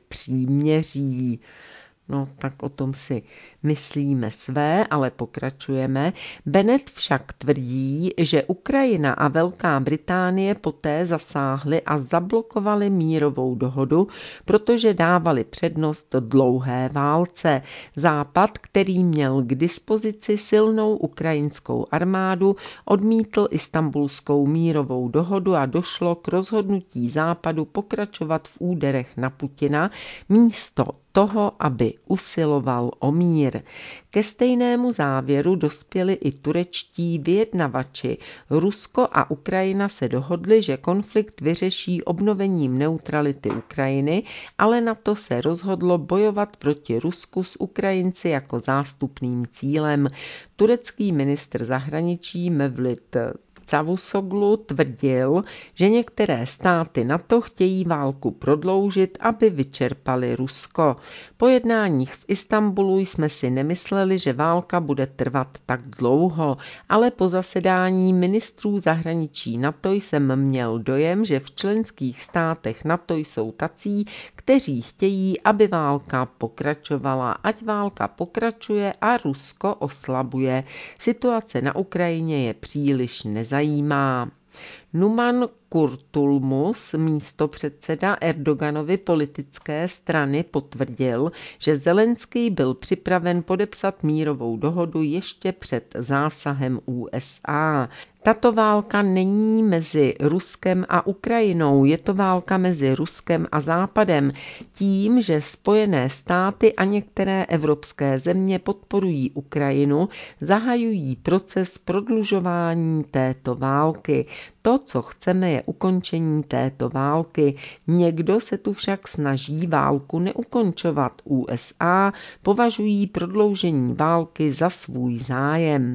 příměří. No, tak o tom si myslíme své, ale pokračujeme. Bennett však tvrdí, že Ukrajina a Velká Británie poté zasáhly a zablokovali mírovou dohodu, protože dávali přednost dlouhé válce. Západ, který měl k dispozici silnou ukrajinskou armádu, odmítl Istanbulskou mírovou dohodu a došlo k rozhodnutí Západu pokračovat v úderech na Putina místo toho, aby usiloval o mír. Ke stejnému závěru dospěli i turečtí vyjednavači. Rusko a Ukrajina se dohodli, že konflikt vyřeší obnovením neutrality Ukrajiny, ale NATO se rozhodlo bojovat proti Rusku s Ukrajinci jako zástupným cílem. Turecký ministr zahraničí Mevlut Cavusoglu tvrdil, že některé státy NATO chtějí válku prodloužit, aby vyčerpali Rusko. Po jednáních v Istanbulu jsme si nemysleli, že válka bude trvat tak dlouho, ale po zasedání ministrů zahraničí NATO jsem měl dojem, že v členských státech NATO jsou tací, kteří chtějí, aby válka pokračovala. Ať válka pokračuje a Rusko oslabuje. Situace na Ukrajině je příliš nezajímá. Numan Kurtulmus, místopředseda Erdoganovy politické strany, potvrdil, že Zelenský byl připraven podepsat mírovou dohodu ještě před zásahem USA. Tato válka není mezi Ruskem a Ukrajinou, je to válka mezi Ruskem a Západem. Tím, že Spojené státy a některé evropské země podporují Ukrajinu, zahajují proces prodlužování této války. To, co chceme, je ukončení této války. Někdo se tu však snaží válku neukončovat. USA považují prodloužení války za svůj zájem.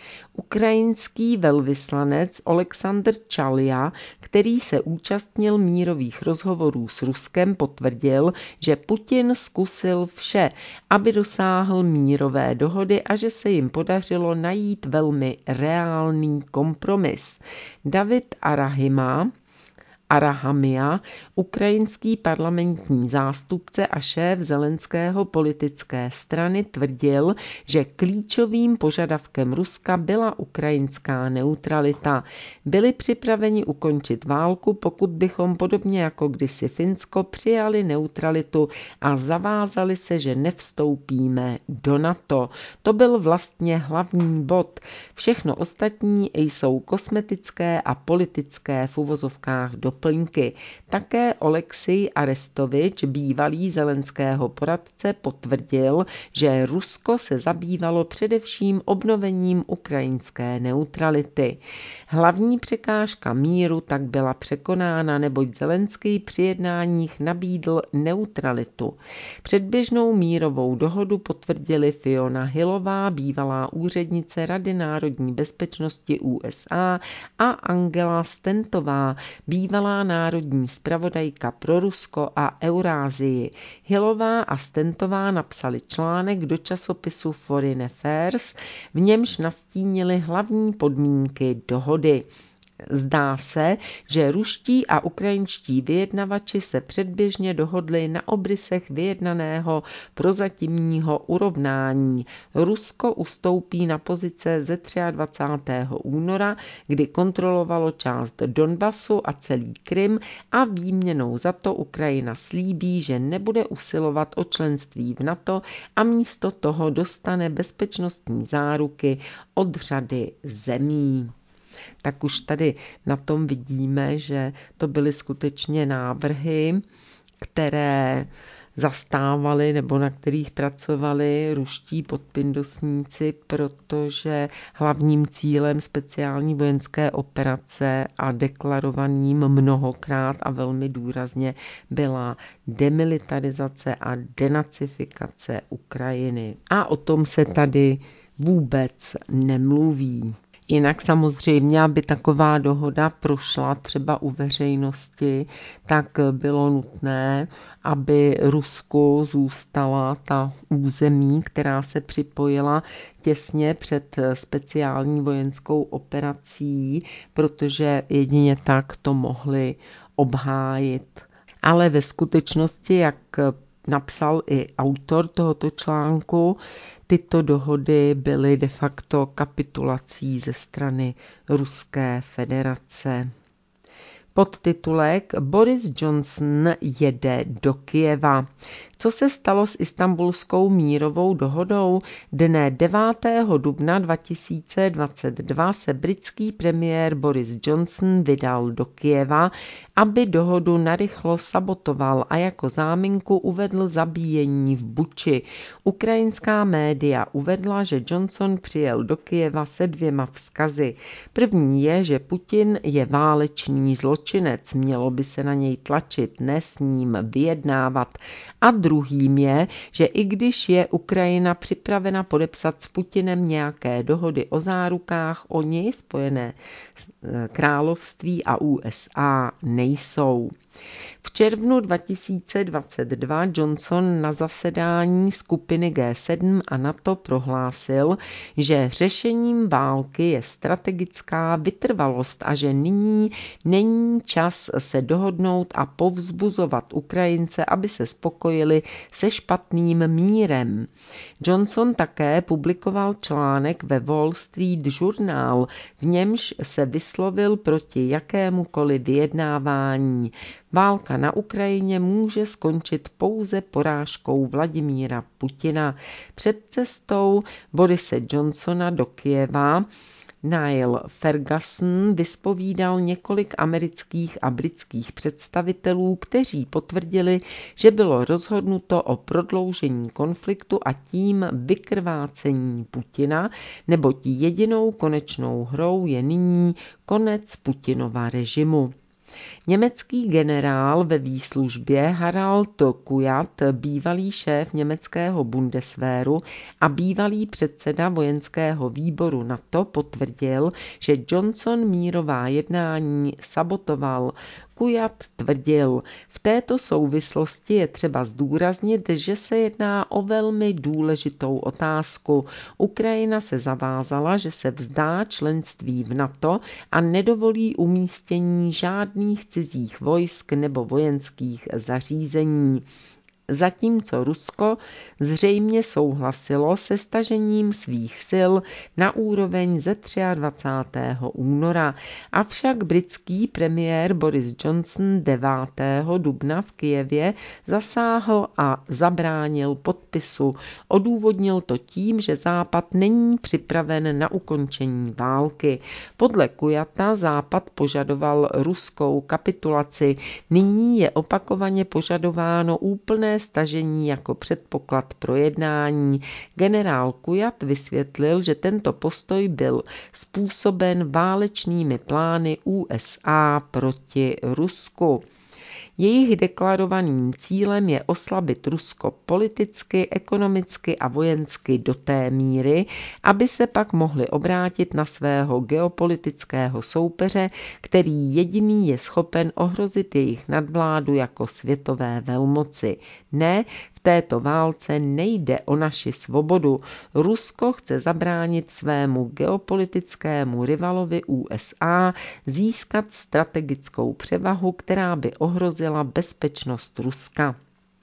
Ukrajinský velvyslanec Oleksandr Čalja, který se účastnil mírových rozhovorů s Ruskem, potvrdil, že Putin zkusil vše, aby dosáhl mírové dohody a že se jim podařilo najít velmi reálný kompromis. David Arahamia, ukrajinský parlamentní zástupce a šéf Zelenského politické strany, tvrdil, že klíčovým požadavkem Ruska byla ukrajinská neutralita. Byli připraveni ukončit válku, pokud bychom podobně jako kdysi Finsko přijali neutralitu a zavázali se, že nevstoupíme do NATO. To byl vlastně hlavní bod. Všechno ostatní jsou kosmetické a politické v uvozovkách doplňky. Také Oleksij Arestovič, bývalý Zelenského poradce, potvrdil, že Rusko se zabývalo především obnovením ukrajinské neutrality. Hlavní překážka míru tak byla překonána, neboť Zelenský při jednáních nabídl neutralitu. Předběžnou mírovou dohodu potvrdili Fiona Hillová, bývalá úřednice Rady národní bezpečnosti USA, a Angela Stentová, bývalá národní zpravodajka pro Rusko a Eurázii. Hillová a Stentová napsali článek do časopisu Foreign Affairs, v němž nastínili hlavní podmínky dohody. Zdá se, že ruští a ukrajinští vyjednavači se předběžně dohodli na obrysech vyjednaného prozatímního urovnání. Rusko ustoupí na pozice ze 23. února, kdy kontrolovalo část Donbasu a celý Krym, a výměnou za to Ukrajina slíbí, že nebude usilovat o členství v NATO a místo toho dostane bezpečnostní záruky od řady zemí. Tak už tady na tom vidíme, že to byly skutečně návrhy, které zastávali nebo na kterých pracovali ruští podpindusníci, protože hlavním cílem speciální vojenské operace a deklarovaným mnohokrát a velmi důrazně byla demilitarizace a denacifikace Ukrajiny. A o tom se tady vůbec nemluví. Jinak samozřejmě, aby taková dohoda prošla třeba u veřejnosti, tak bylo nutné, aby Rusku zůstala ta území, která se připojila těsně před speciální vojenskou operací, protože jedině tak to mohli obhájit. Ale ve skutečnosti, jak napsal i autor tohoto článku, tyto dohody byly de facto kapitulací ze strany Ruské federace. Podtitulek Boris Johnson jede do Kyjeva. Co se stalo s Istanbulskou mírovou dohodou? Dne 9. dubna 2022 se britský premiér Boris Johnson vydal do Kyjeva, aby dohodu narychlo sabotoval a jako záminku uvedl zabíjení v Buči. Ukrajinská média uvedla, že Johnson přijel do Kyjeva se 2 vzkazy. První je, že Putin je válečný zločinec, mělo by se na něj tlačit, ne s ním vyjednávat. A druhým je, že i když je Ukrajina připravena podepsat s Putinem nějaké dohody o zárukách, oni Spojené království a USA nejsou. V červnu 2022 Johnson na zasedání skupiny G7 a NATO prohlásil, že řešením války je strategická vytrvalost a že nyní není čas se dohodnout a povzbuzovat Ukrajince, aby se spokojili se špatným mírem. Johnson také publikoval článek ve Wall Street Journal, v němž se vyslovil proti jakémukoliv vyjednávání. Válka na Ukrajině může skončit pouze porážkou Vladimíra Putina. Před cestou Borise Johnsona do Kyjeva Niall Ferguson vyspovídal několik amerických a britských představitelů, kteří potvrdili, že bylo rozhodnuto o prodloužení konfliktu a tím vykrvácení Putina, neboť jedinou konečnou hrou je nyní konec Putinova režimu. Německý generál ve výslužbě Harald Kujat, bývalý šéf německého Bundeswehru a bývalý předseda vojenského výboru NATO, potvrdil, že Johnson mírová jednání sabotoval. Kujat tvrdil, v této souvislosti je třeba zdůraznit, že se jedná o velmi důležitou otázku. Ukrajina se zavázala, že se vzdá členství v NATO a nedovolí umístění žádných cizích vojsk nebo vojenských zařízení. Zatímco Rusko zřejmě souhlasilo se stažením svých sil na úroveň ze 23. února. Avšak britský premiér Boris Johnson 9. dubna v Kyjevě zasáhl a zabránil podpisu. Odůvodnil to tím, že Západ není připraven na ukončení války. Podle Kujata Západ požadoval ruskou kapitulaci. Nyní je opakovaně požadováno úplné stažení jako předpoklad pro jednání. Generál Kujat vysvětlil, že tento postoj byl způsoben válečnými plány USA proti Rusku. Jejich deklarovaným cílem je oslabit Rusko politicky, ekonomicky a vojensky do té míry, aby se pak mohli obrátit na svého geopolitického soupeře, který jediný je schopen ohrozit jejich nadvládu jako světové velmoci. Ne, v této válce nejde o naši svobodu. Rusko chce zabránit svému geopolitickému rivalovi USA získat strategickou převahu, která by ohrozila bezpečnost Ruska.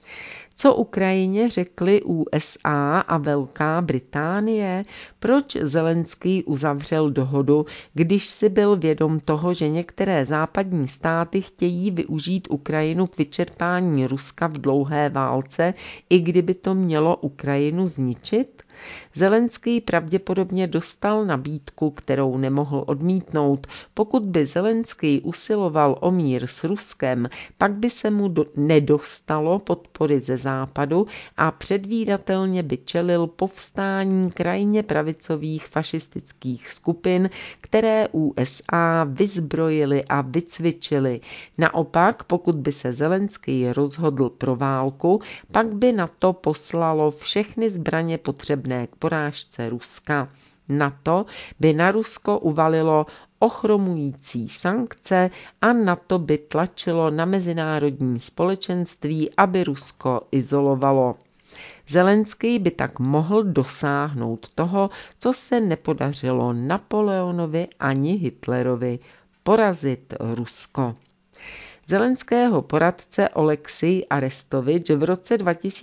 Co Ukrajině řekli USA a Velká Británie? Proč Zelenský uzavřel dohodu, když si byl vědom toho, že některé západní státy chtějí využít Ukrajinu k vyčerpání Ruska v dlouhé válce, i kdyby to mělo Ukrajinu zničit? Zelenský pravděpodobně dostal nabídku, kterou nemohl odmítnout. Pokud by Zelenský usiloval o mír s Ruskem, pak by se mu nedostalo podpory ze západu a předvídatelně by čelil povstání krajně pravicových fašistických skupin, které USA vyzbrojili a vycvičili. Naopak, pokud by se Zelenský rozhodl pro válku, pak by NATO poslalo všechny zbraně potřebné k porážce Ruska. NATO by na Rusko uvalilo ochromující sankce a NATO by tlačilo na mezinárodní společenství, aby Rusko izolovalo. Zelenský by tak mohl dosáhnout toho, co se nepodařilo Napoleonovi ani Hitlerovi – porazit Rusko. Zelenského poradce Oleksij Arestovič v roce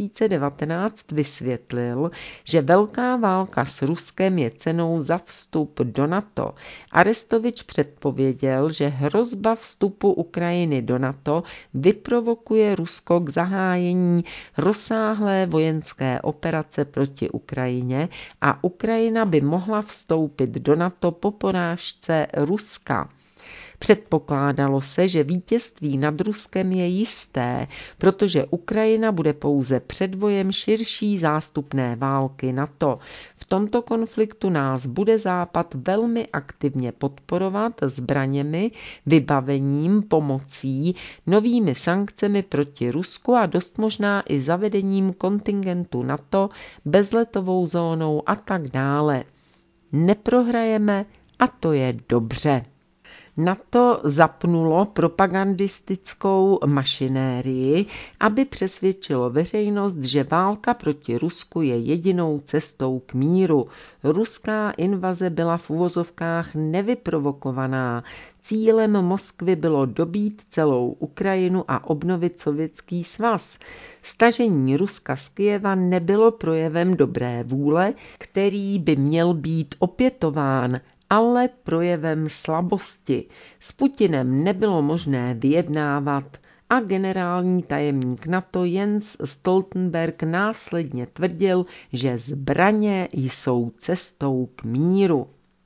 2019 vysvětlil, že velká válka s Ruskem je cenou za vstup do NATO. Arestovič předpověděl, že hrozba vstupu Ukrajiny do NATO vyprovokuje Rusko k zahájení rozsáhlé vojenské operace proti Ukrajině a Ukrajina by mohla vstoupit do NATO po porážce Ruska. Předpokládalo se, že vítězství nad Ruskem je jisté, protože Ukrajina bude pouze předvojem širší zástupné války NATO. V tomto konfliktu nás bude Západ velmi aktivně podporovat zbraněmi, vybavením, pomocí, novými sankcemi proti Rusku a dost možná i zavedením kontingentu NATO, bezletovou zónou a tak dále. Neprohrajeme a to je dobře. NATO zapnulo propagandistickou mašinérii, aby přesvědčilo veřejnost, že válka proti Rusku je jedinou cestou k míru. Ruská invaze byla v uvozovkách nevyprovokovaná. Cílem Moskvy bylo dobít celou Ukrajinu a obnovit Sovětský svaz. Stažení Ruska z Kyjeva nebylo projevem dobré vůle, který by měl být opětován, ale projevem slabosti. S Putinem nebylo možné vyjednávat a generální tajemník NATO Jens Stoltenberg následně tvrdil, že zbraně jsou cestou k míru.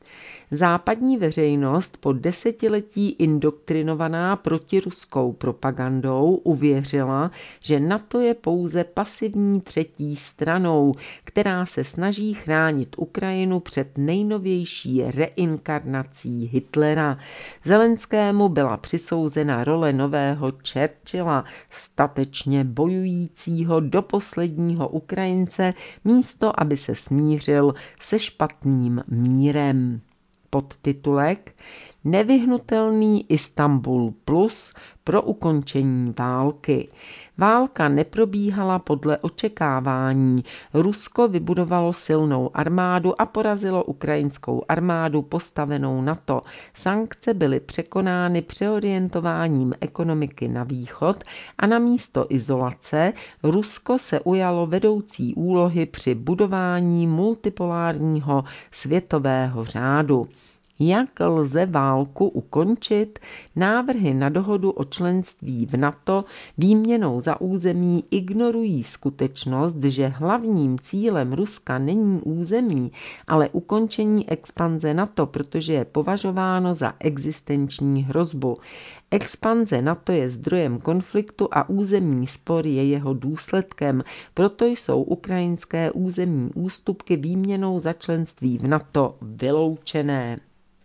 Západní veřejnost po desetiletí indoktrinovaná protiruskou propagandou uvěřila, že NATO je pouze pasivní třetí stranou, která se snaží chránit Ukrajinu před nejnovější reinkarnací Hitlera. Zelenskému byla přisouzena role nového Churchilla, statečně bojujícího do posledního Ukrajince, místo aby se smířil se špatným mírem. Podtitulek Nevyhnutelný Istanbul plus pro ukončení války. Válka neprobíhala podle očekávání. Rusko vybudovalo silnou armádu a porazilo ukrajinskou armádu postavenou NATO. Sankce byly překonány přeorientováním ekonomiky na východ a namísto izolace Rusko se ujalo vedoucí úlohy při budování multipolárního světového řádu. Jak lze válku ukončit? Návrhy na dohodu o členství v NATO výměnou za území ignorují skutečnost, že hlavním cílem Ruska není území, ale ukončení expanze NATO, protože je považováno za existenční hrozbu. Expanze NATO je zdrojem konfliktu a územní spor je jeho důsledkem, proto jsou ukrajinské územní ústupky výměnou za členství v NATO vyloučené.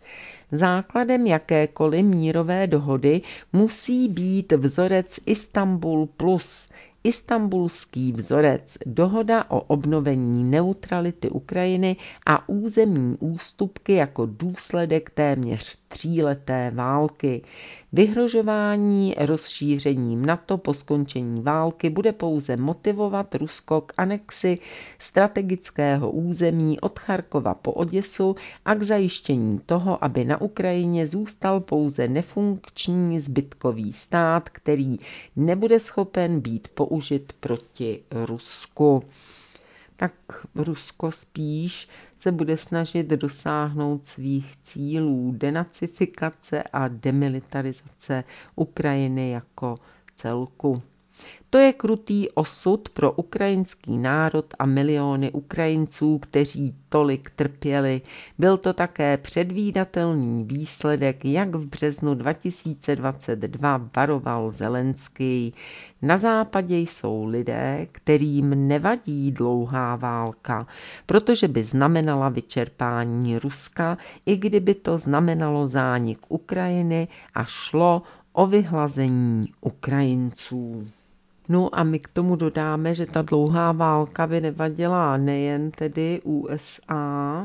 Základem jakékoliv mírové dohody musí být vzorec Istanbul plus. Istanbulský vzorec, dohoda o obnovení neutrality Ukrajiny a územní ústupky jako důsledek téměř tříleté války. Vyhrožování rozšířením NATO po skončení války bude pouze motivovat Rusko k anexi strategického území od Charkova po Oděsu a k zajištění toho, aby na Ukrajině zůstal pouze nefunkční zbytkový stát, který nebude schopen být použit proti Rusku. Tak Rusko spíš se bude snažit dosáhnout svých cílů denacifikace a demilitarizace Ukrajiny jako celku. To je krutý osud pro ukrajinský národ a miliony Ukrajinců, kteří tolik trpěli. Byl to také předvídatelný výsledek, jak v březnu 2022 varoval Zelenský. Na západě jsou lidé, kterým nevadí dlouhá válka, protože by znamenala vyčerpání Ruska, i kdyby to znamenalo zánik Ukrajiny a šlo o vyhlazení Ukrajinců. No a my k tomu dodáme, že ta dlouhá válka by nevadila nejen tedy USA,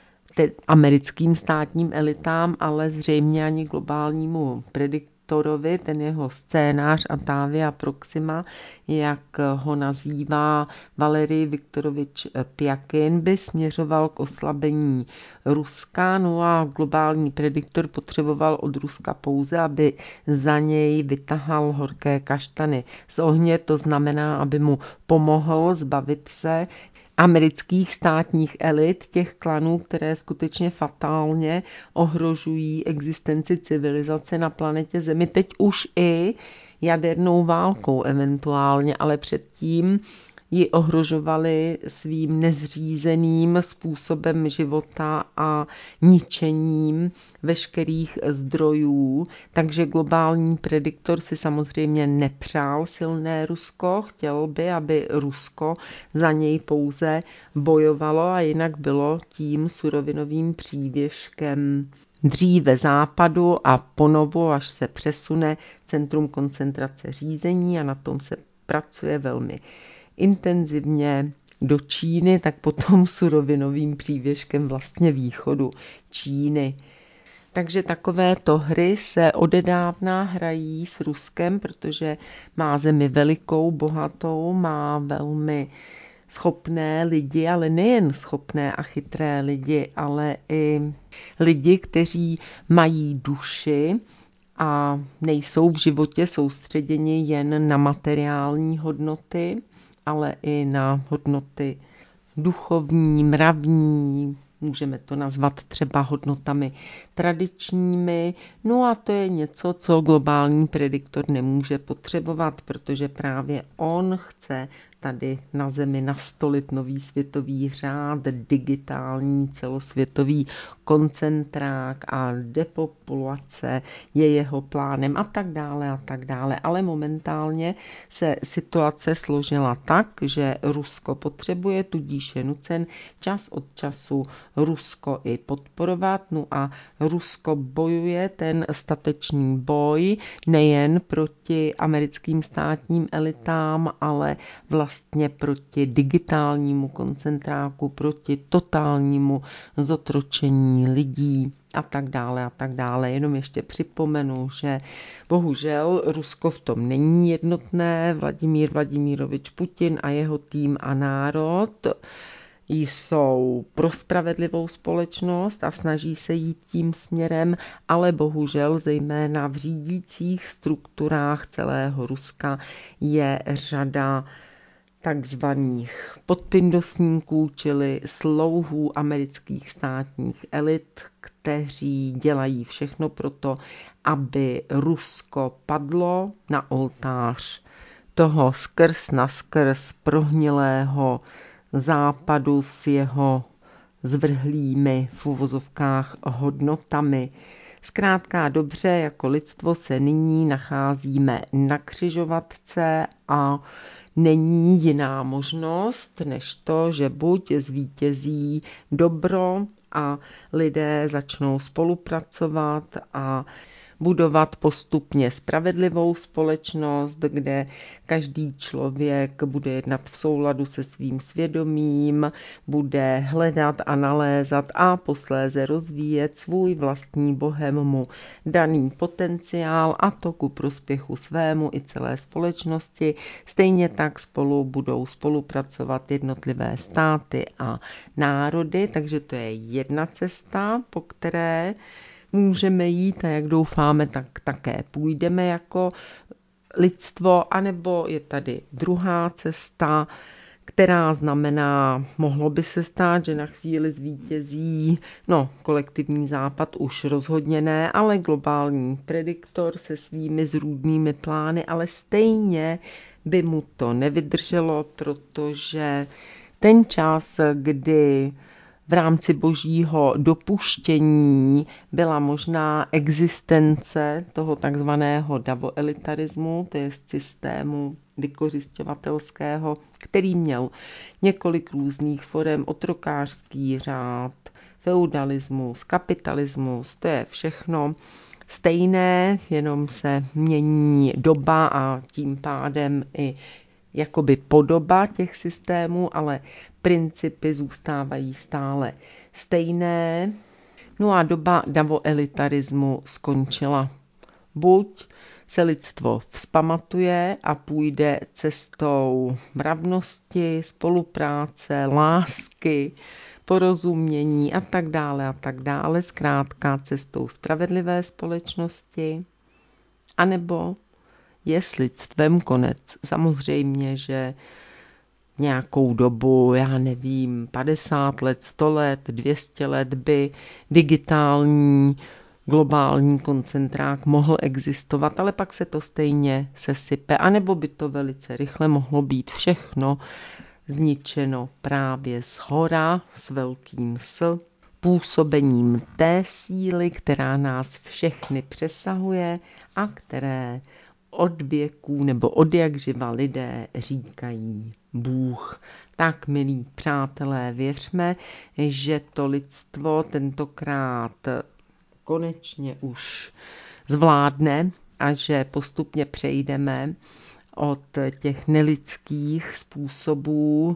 americkým státním elitám, ale zřejmě ani globálnímu prediktorovi, ten jeho scénář Atávia Proxima, jak ho nazývá Valerij Viktorovič Pjakin, by směřoval k oslabení Ruska, no a globální prediktor potřeboval od Ruska pouze, aby za něj vytahal horké kaštany z ohně, to znamená, aby mu pomohl zbavit se amerických státních elit, těch klanů, které skutečně fatálně ohrožují existenci civilizace na planetě Zemi, teď už i jadernou válkou eventuálně, ale předtím ji ohrožovali svým nezřízeným způsobem života a ničením veškerých zdrojů. Takže globální prediktor si samozřejmě nepřál silné Rusko, chtěl by, aby Rusko za něj pouze bojovalo a jinak bylo tím surovinovým přívěškem dříve západu a ponovu, až se přesune centrum koncentrace řízení a na tom se pracuje velmi intenzivně do Číny, tak potom surovinovým přívěškem vlastně východu Číny. Takže takovéto hry se odedávna hrají s Ruskem, protože má zemi velikou, bohatou, má velmi schopné lidi, ale nejen schopné a chytré lidi, ale i lidi, kteří mají duši a nejsou v životě soustředěni jen na materiální hodnoty, ale i na hodnoty duchovní, mravní, můžeme to nazvat třeba hodnotami tradičními. No a to je něco, co globální prediktor nemůže potřebovat, protože právě on chce tady na Zemi nastolit nový světový řád, digitální celosvětový koncentrák a depopulace je jeho plánem a tak dále a tak dále. Ale momentálně se situace složila tak, že Rusko potřebuje, tudíž je nucen čas od času Rusko i podporovat. No a Rusko bojuje ten statečný boj nejen proti americkým státním elitám, ale vlastně proti digitálnímu koncentráku, proti totálnímu zotročení lidí a tak dále a tak dále. Jenom ještě připomenu, že bohužel Rusko v tom není jednotné. Vladimír Vladimirovič Putin a jeho tým a národ jsou pro spravedlivou společnost a snaží se jít tím směrem, ale bohužel zejména v řídících strukturách celého Ruska je řada takzvaných podpindosníků, čili slouhů amerických státních elit, kteří dělají všechno pro to, aby Rusko padlo na oltář toho skrz naskrz prohnilého západu s jeho zvrhlými v uvozovkách hodnotami. Zkrátka dobře, jako lidstvo se nyní nacházíme na křižovatce a není jiná možnost, než to, že buď zvítězí dobro a lidé začnou spolupracovat a budovat postupně spravedlivou společnost, kde každý člověk bude jednat v souladu se svým svědomím, bude hledat a nalézat a posléze rozvíjet svůj vlastní Bohem mu daný potenciál, a to ku prospěchu svému i celé společnosti. Stejně tak spolu budou spolupracovat jednotlivé státy a národy, takže to je jedna cesta, po které můžeme jít a jak doufáme, tak také půjdeme jako lidstvo, anebo je tady druhá cesta, která znamená, mohlo by se stát, že na chvíli zvítězí, kolektivní západ už rozhodně ne, ale globální prediktor se svými zrůdnými plány, ale stejně by mu to nevydrželo, protože ten čas, kdy v rámci božího dopuštění byla možná existence toho takzvaného davoelitarismu, to je systému vykořisťovatelského, který měl několik různých forem, otrokářský řád, feudalismus, kapitalismus, to je všechno stejné, jenom se mění doba a tím pádem i jakoby podoba těch systémů, ale principy zůstávají stále stejné. No a doba davoelitarismu skončila. Buď se lidstvo vzpamatuje a půjde cestou mravnosti, spolupráce, lásky, porozumění a tak dále, zkrátka cestou spravedlivé společnosti, anebo je s lidstvem konec. Samozřejmě, že nějakou dobu, já nevím, 50 let, 100 let, 200 let by digitální globální koncentrák mohl existovat, ale pak se to stejně sesype, anebo by to velice rychle mohlo být všechno zničeno právě shora s velkým S, působením té síly, která nás všechny přesahuje a které od věků nebo od jak živa lidé říkají Bůh. Tak, milí přátelé, věřme, že to lidstvo tentokrát konečně už zvládne a že postupně přejdeme od těch nelidských způsobů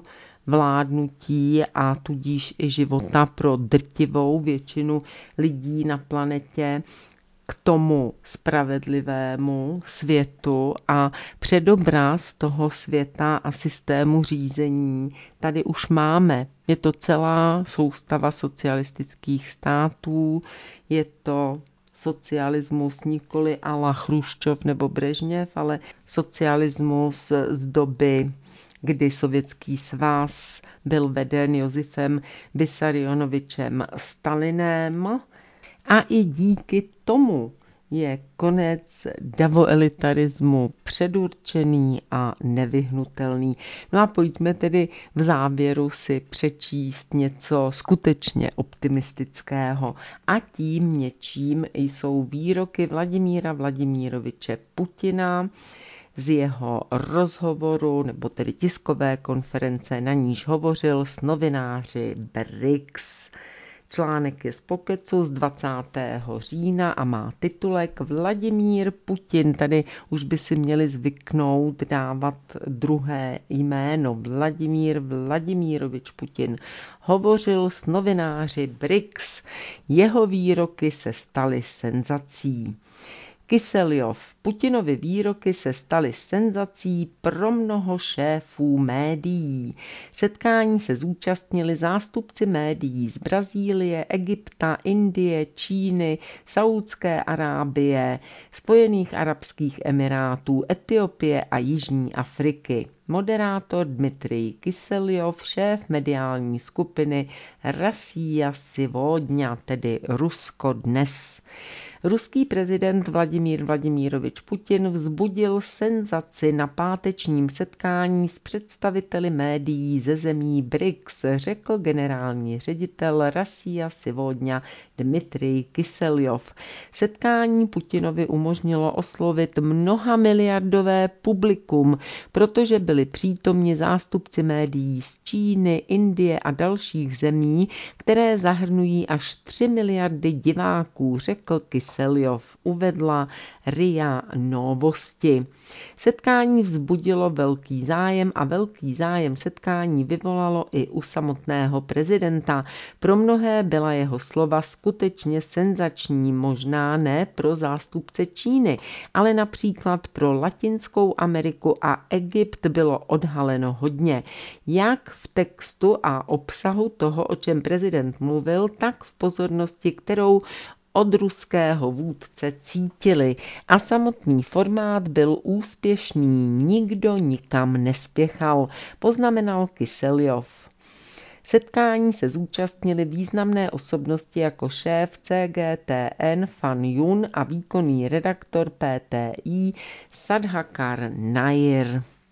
vládnutí a tudíž i života pro drtivou většinu lidí na planetě k tomu spravedlivému světu a předobraz toho světa a systému řízení tady už máme. Je to celá soustava socialistických států, je to socialismus nikoli a la Chruščov nebo Brežněv, ale socialismus z doby, kdy Sovětský svaz byl veden Josifem Vysarionovičem Stalinem a i díky tomu je konec davoelitarismu předurčený a nevyhnutelný. No a pojďme tedy v závěru si přečíst něco skutečně optimistického a tím něčím jsou výroky Vladimíra Vladimíroviče Putina z jeho rozhovoru, nebo tedy tiskové konference, na níž hovořil s novináři BRICS. Článek je z Pokecu z 20. října a má titulek Vladimír Putin. Tady už by si měli zvyknout dávat druhé jméno. Vladimír Vladimírovič Putin hovořil s novináři BRICS. Jeho výroky se staly senzací. Kiselyov. Putinovy výroky se staly senzací pro mnoho šéfů médií. Setkání se zúčastnili zástupci médií z Brazílie, Egypta, Indie, Číny, Saúdské Arábie, Spojených arabských emirátů, Etiopie a Jižní Afriky. Moderátor Dmitrij Kiselyov, šéf mediální skupiny Rossija Sivodňa, tedy Rusko dnes. Ruský prezident Vladimír Vladimírovič Putin vzbudil senzaci na pátečním setkání s představiteli médií ze zemí BRICS, řekl generální ředitel Rossija Sivodňa Dmitrij Kiselyov. Setkání Putinovi umožnilo oslovit mnohamiliardové publikum, protože byli přítomni zástupci médií z Číny, Indie a dalších zemí, které zahrnují až 3 miliardy diváků, řekl Kiselyov, uvedla RIA Novosti. Setkání vzbudilo velký zájem a velký zájem setkání vyvolalo i u samotného prezidenta. Pro mnohé byla jeho slova skutečně senzační, možná ne pro zástupce Číny, ale například pro Latinskou Ameriku a Egypt bylo odhaleno hodně. Jak v textu a obsahu toho, o čem prezident mluvil, tak v pozornosti, kterou od ruského vůdce cítili a samotný formát byl úspěšný, nikdo nikam nespěchal, poznamenal Kiselyov. Setkání se zúčastnili významné osobnosti jako šéf CGTN Fan Yun a výkonný redaktor PTI Sadhakar Nair.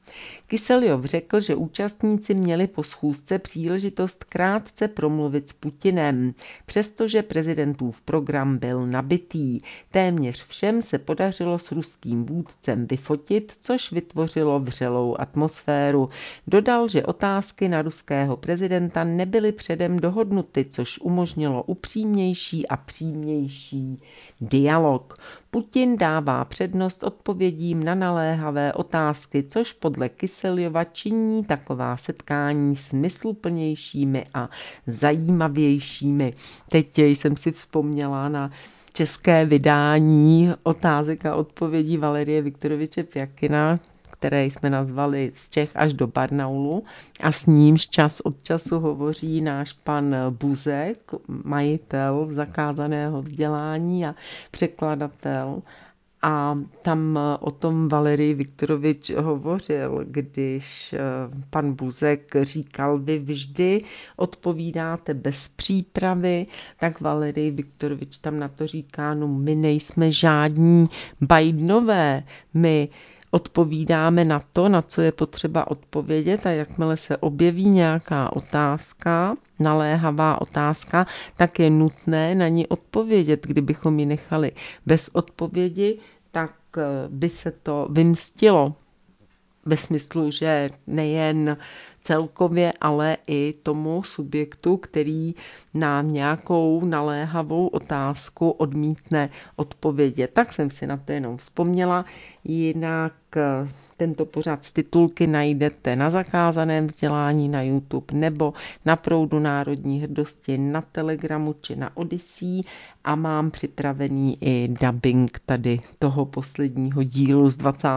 Kyselyov řekl, že účastníci měli po schůzce příležitost krátce promluvit s Putinem, přestože prezidentův program byl nabitý. Téměř všem se podařilo s ruským vůdcem vyfotit, což vytvořilo vřelou atmosféru. Dodal, že otázky na ruského prezidenta nebyly předem dohodnuty, což umožnilo upřímnější a přímější dialog. Putin dává přednost odpovědím na naléhavé otázky, což podle Kyselyova činí taková setkání smysluplnějšími a zajímavějšími. Teď jsem si vzpomněla na české vydání otázek a odpovědí Valerie Viktoroviče Pjakina, které jsme nazvali Z Čech až do Barnaulu, a s nímž čas od času hovoří náš pan Buzek, majitel zakázaného vzdělání a překladatel. A tam o tom Valerij Viktorovič hovořil, když pan Buzek říkal, vy vždy odpovídáte bez přípravy, tak Valerij Viktorovič tam na to říká, no my nejsme žádní Bidenové, my odpovídáme na to, na co je potřeba odpovědět, a jakmile se objeví nějaká otázka, naléhavá otázka, tak je nutné na ní odpovědět. Kdybychom ji nechali bez odpovědi, tak by se to vymstilo. Ve smyslu, že nejen celkově, ale i tomu subjektu, který na nějakou naléhavou otázku odmítne odpovědět. Tak jsem si na to jenom vzpomněla. Jinak tento pořad z titulky najdete na Zakázaném vzdělání na YouTube nebo na Proudu národní hrdosti na Telegramu či na Odyssey, a mám připravený i dabing tady toho posledního dílu z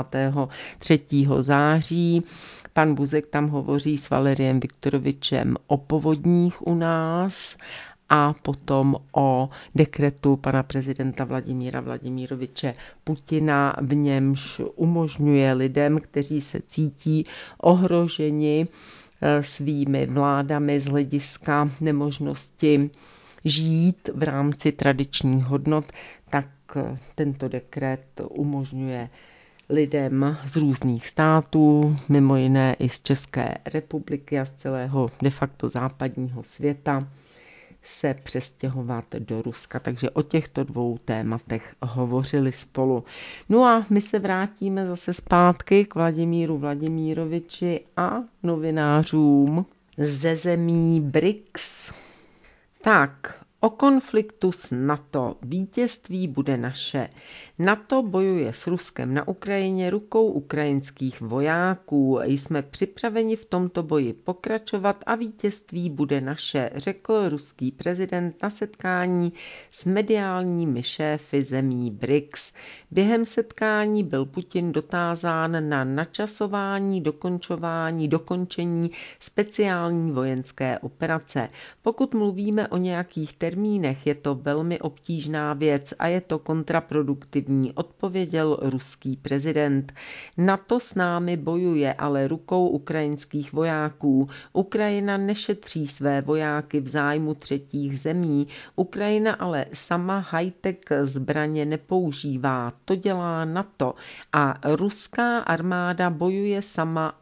23. září. Pan Buzek tam hovoří s Valerijem Viktorovičem o povodních u nás a potom o dekretu pana prezidenta Vladimíra Vladimiroviče Putina, v němž umožňuje lidem, kteří se cítí ohroženi svými vládami z hlediska nemožnosti žít v rámci tradičních hodnot, tak tento dekret umožňuje lidem z různých států, mimo jiné i z České republiky a z celého de facto západního světa, se přestěhovat do Ruska. Takže o těchto dvou tématech hovořili spolu. No a my se vrátíme zase zpátky k Vladimíru Vladimiroviči a novinářům ze zemí BRICS. Tak, o konfliktu s NATO. Vítězství bude naše. NATO bojuje s Ruskem na Ukrajině rukou ukrajinských vojáků. Jsme připraveni v tomto boji pokračovat a vítězství bude naše, řekl ruský prezident na setkání s mediálními šéfy zemí BRICS. Během setkání byl Putin dotázán na načasování, dokončení speciální vojenské operace. Pokud mluvíme o nějakých termínech, je to velmi obtížná věc a je to kontraproduktivní, odpověděl ruský prezident. NATO s námi bojuje, ale rukou ukrajinských vojáků. Ukrajina nešetří své vojáky v zájmu třetích zemí. Ukrajina ale sama high-tech zbraně nepoužívá. To dělá NATO. A ruská armáda bojuje sama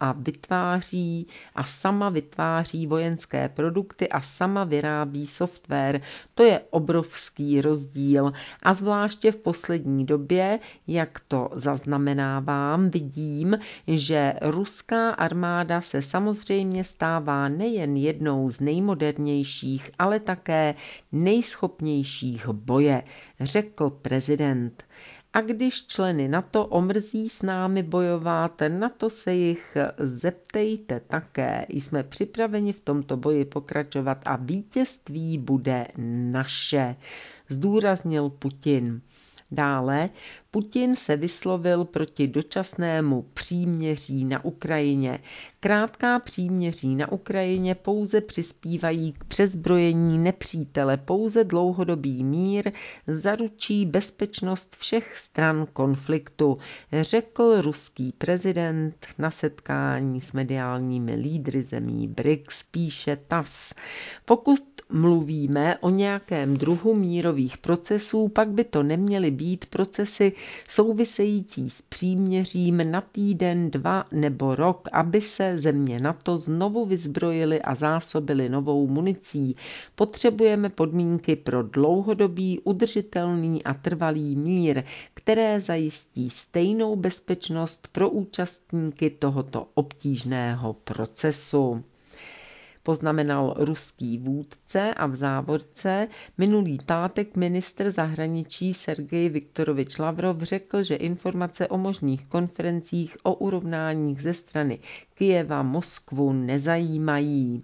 vytváří vojenské produkty a sama vyrábí software. To je obrovský rozdíl. A zvláště v poslední době, jak to zaznamenávám, vidím, že ruská armáda se samozřejmě stává nejen jednou z nejmodernějších, ale také nejschopnějších boje, řekl prezident. A když členy NATO omrzí s námi bojovat, na to se jich zeptejte také. Jsme připraveni v tomto boji pokračovat a vítězství bude naše, zdůraznil Putin. Dále Putin se vyslovil proti dočasnému příměří na Ukrajině. Krátká příměří na Ukrajině pouze přispívají k přezbrojení nepřítele, pouze dlouhodobý mír zaručí bezpečnost všech stran konfliktu, řekl ruský prezident na setkání s mediálními lídry zemí BRICS, píše TASS. Pokud mluvíme o nějakém druhu mírových procesů, pak by to neměly být procesy související s příměřím na týden, 2 nebo rok, aby se země NATO znovu vyzbrojily a zásobily novou municí. Potřebujeme podmínky pro dlouhodobý, udržitelný a trvalý mír, které zajistí stejnou bezpečnost pro účastníky tohoto obtížného procesu, poznamenal ruský vůdce a v závorce minulý pátek ministr zahraničí Sergej Viktorovič Lavrov řekl, že informace o možných konferencích o urovnáních ze strany Kyjeva Moskvu nezajímají.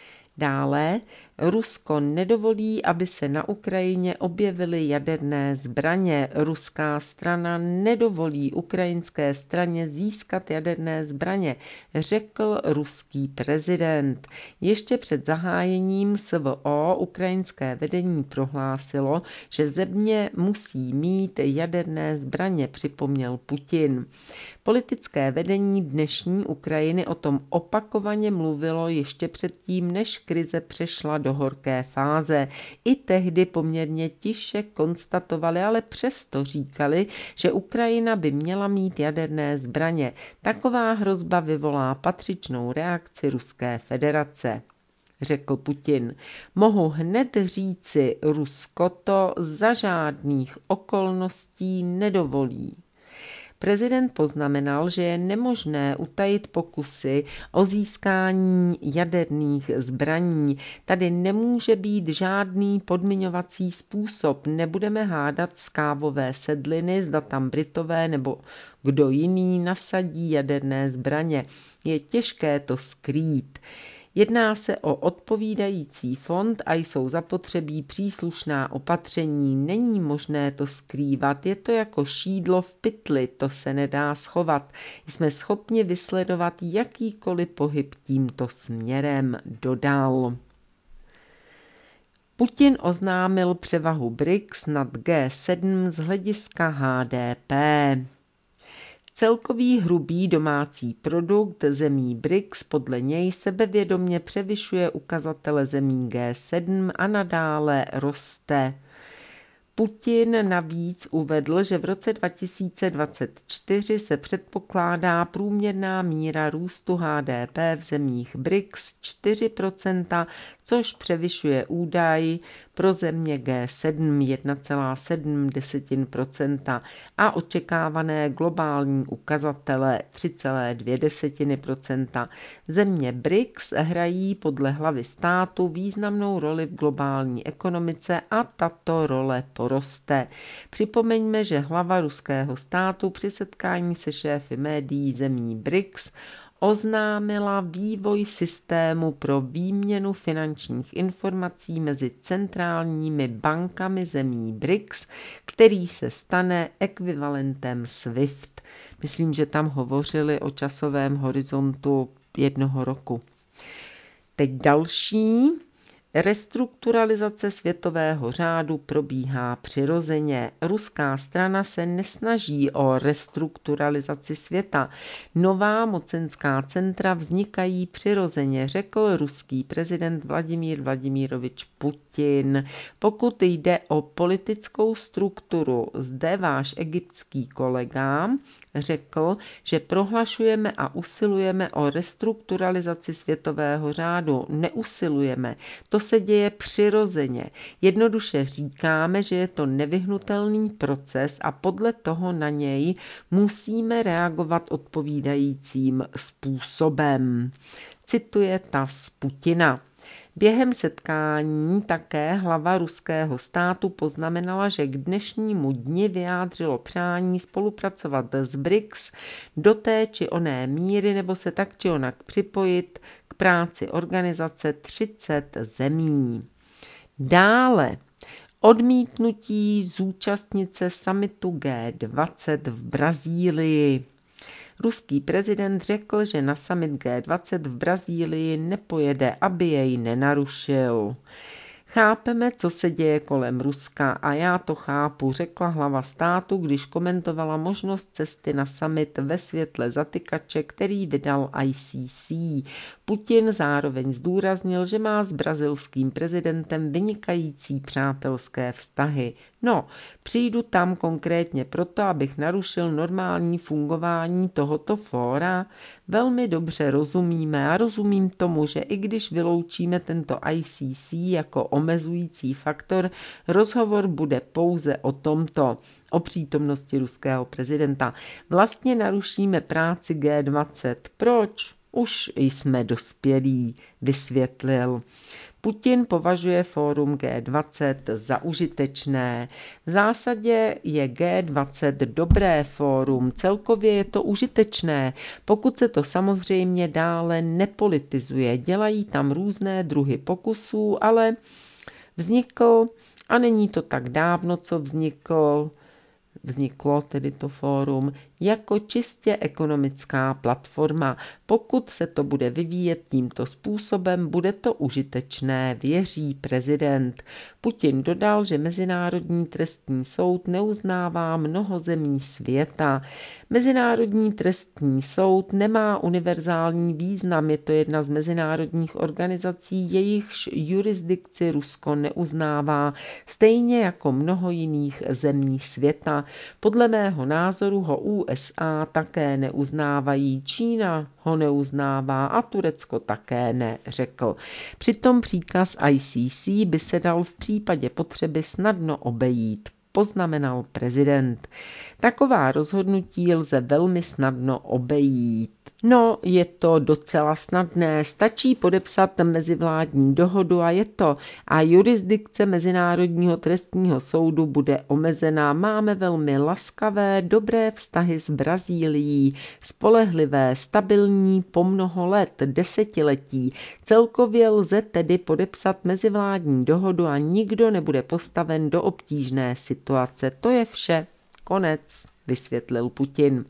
Dále Rusko nedovolí, aby se na Ukrajině objevily jaderné zbraně. Ruská strana nedovolí ukrajinské straně získat jaderné zbraně, řekl ruský prezident. Ještě před zahájením SVO ukrajinské vedení prohlásilo, že země musí mít jaderné zbraně, připomněl Putin. Politické vedení dnešní Ukrajiny o tom opakovaně mluvilo ještě předtím, než krize přešla do horké fáze. I tehdy poměrně tiše konstatovali, ale přesto říkali, že Ukrajina by měla mít jaderné zbraně. Taková hrozba vyvolá patřičnou reakci Ruské federace, řekl Putin. Mohu hned říci, Rusko to za žádných okolností nedovolí. Prezident poznamenal, že je nemožné utajit pokusy o získání jaderných zbraní. Tady nemůže být žádný podmiňovací způsob. Nebudeme hádat z kávové sedliny, zda tam Britové nebo kdo jiný nasadí jaderné zbraně. Je těžké to skrýt. Jedná se o odpovídající fond a jsou zapotřebí příslušná opatření. Není možné to skrývat, je to jako šídlo v pytli, to se nedá schovat. Jsme schopni vysledovat jakýkoliv pohyb tímto směrem, dodal. Putin oznámil převahu BRICS nad G7 z hlediska HDP. Celkový hrubý domácí produkt zemí BRICS podle něj sebevědomě převyšuje ukazatele zemí G7 a nadále roste. Putin navíc uvedl, že v roce 2024 se předpokládá průměrná míra růstu HDP v zemích BRICS 4%, což převyšuje údaj pro země G7 1,7% a očekávané globální ukazatele 3,2%. Země BRICS hrají podle hlavy státu významnou roli v globální ekonomice a tato role poroste. Připomeňme, že hlava ruského státu při setkání se šéfy médií zemí BRICS oznámila vývoj systému pro výměnu finančních informací mezi centrálními bankami zemí BRICS, který se stane ekvivalentem SWIFT. Myslím, že tam hovořili o časovém horizontu 1 roku. Teď další. Restrukturalizace světového řádu probíhá přirozeně. Ruská strana se nesnaží o restrukturalizaci světa. Nová mocenská centra vznikají přirozeně, řekl ruský prezident Vladimír Vladimirovič Putin. Pokud jde o politickou strukturu, zde váš egyptský kolega řekl, že prohlašujeme a usilujeme o restrukturalizaci světového řádu. Neusilujeme. To se děje přirozeně. Jednoduše říkáme, že je to nevyhnutelný proces a podle toho na něj musíme reagovat odpovídajícím způsobem. Cituje TASS Putina. Během setkání také hlava ruského státu poznamenala, že k dnešnímu dni vyjádřilo přání spolupracovat s BRICS do té či oné míry nebo se tak či onak připojit k práci organizace 30 zemí. Dále odmítnutí zúčastnit se summitu G20 v Brazílii. Ruský prezident řekl, že na summit G20 v Brazílii nepojede, aby jej nenarušil. Chápeme, co se děje kolem Ruska a já to chápu, řekla hlava státu, když komentovala možnost cesty na summit ve světle zatykače, který vydal ICC. Putin zároveň zdůraznil, že má s brazilským prezidentem vynikající přátelské vztahy. No, přijdu tam konkrétně proto, abych narušil normální fungování tohoto fóra. Velmi dobře rozumíme a rozumím tomu, že i když vyloučíme tento ICC jako omezující faktor, rozhovor bude pouze o tomto, o přítomnosti ruského prezidenta. Vlastně narušíme práci G20. Proč? Už jsme dospělí, vysvětlil. Putin považuje fórum G20 za užitečné. V zásadě je G20 dobré fórum, celkově je to užitečné, pokud se to samozřejmě dále nepolitizuje. Dělají tam různé druhy pokusů, ale vznikl, a není to tak dávno, co vzniklo tedy to fórum, jako čistě ekonomická platforma. Pokud se to bude vyvíjet tímto způsobem, bude to užitečné, věří prezident. Putin dodal, že Mezinárodní trestní soud neuznává mnoho zemí světa. Mezinárodní trestní soud nemá univerzální význam, je to jedna z mezinárodních organizací, jejichž jurisdikci Rusko neuznává, stejně jako mnoho jiných zemí světa. Podle mého názoru ho USA také neuznávají, Čína ho neuznává a Turecko také ne, řekl. Přitom příkaz ICC by se dal v případě potřeby snadno obejít, poznamenal prezident. Taková rozhodnutí lze velmi snadno obejít. No, je to docela snadné, stačí podepsat mezivládní dohodu a je to. A jurisdikce Mezinárodního trestního soudu bude omezená. Máme velmi laskavé, dobré vztahy s Brazílií, spolehlivé, stabilní po mnoho let, desetiletí. Celkově lze tedy podepsat mezivládní dohodu a nikdo nebude postaven do obtížné situace. To je vše. Konec, vysvětlil Putin.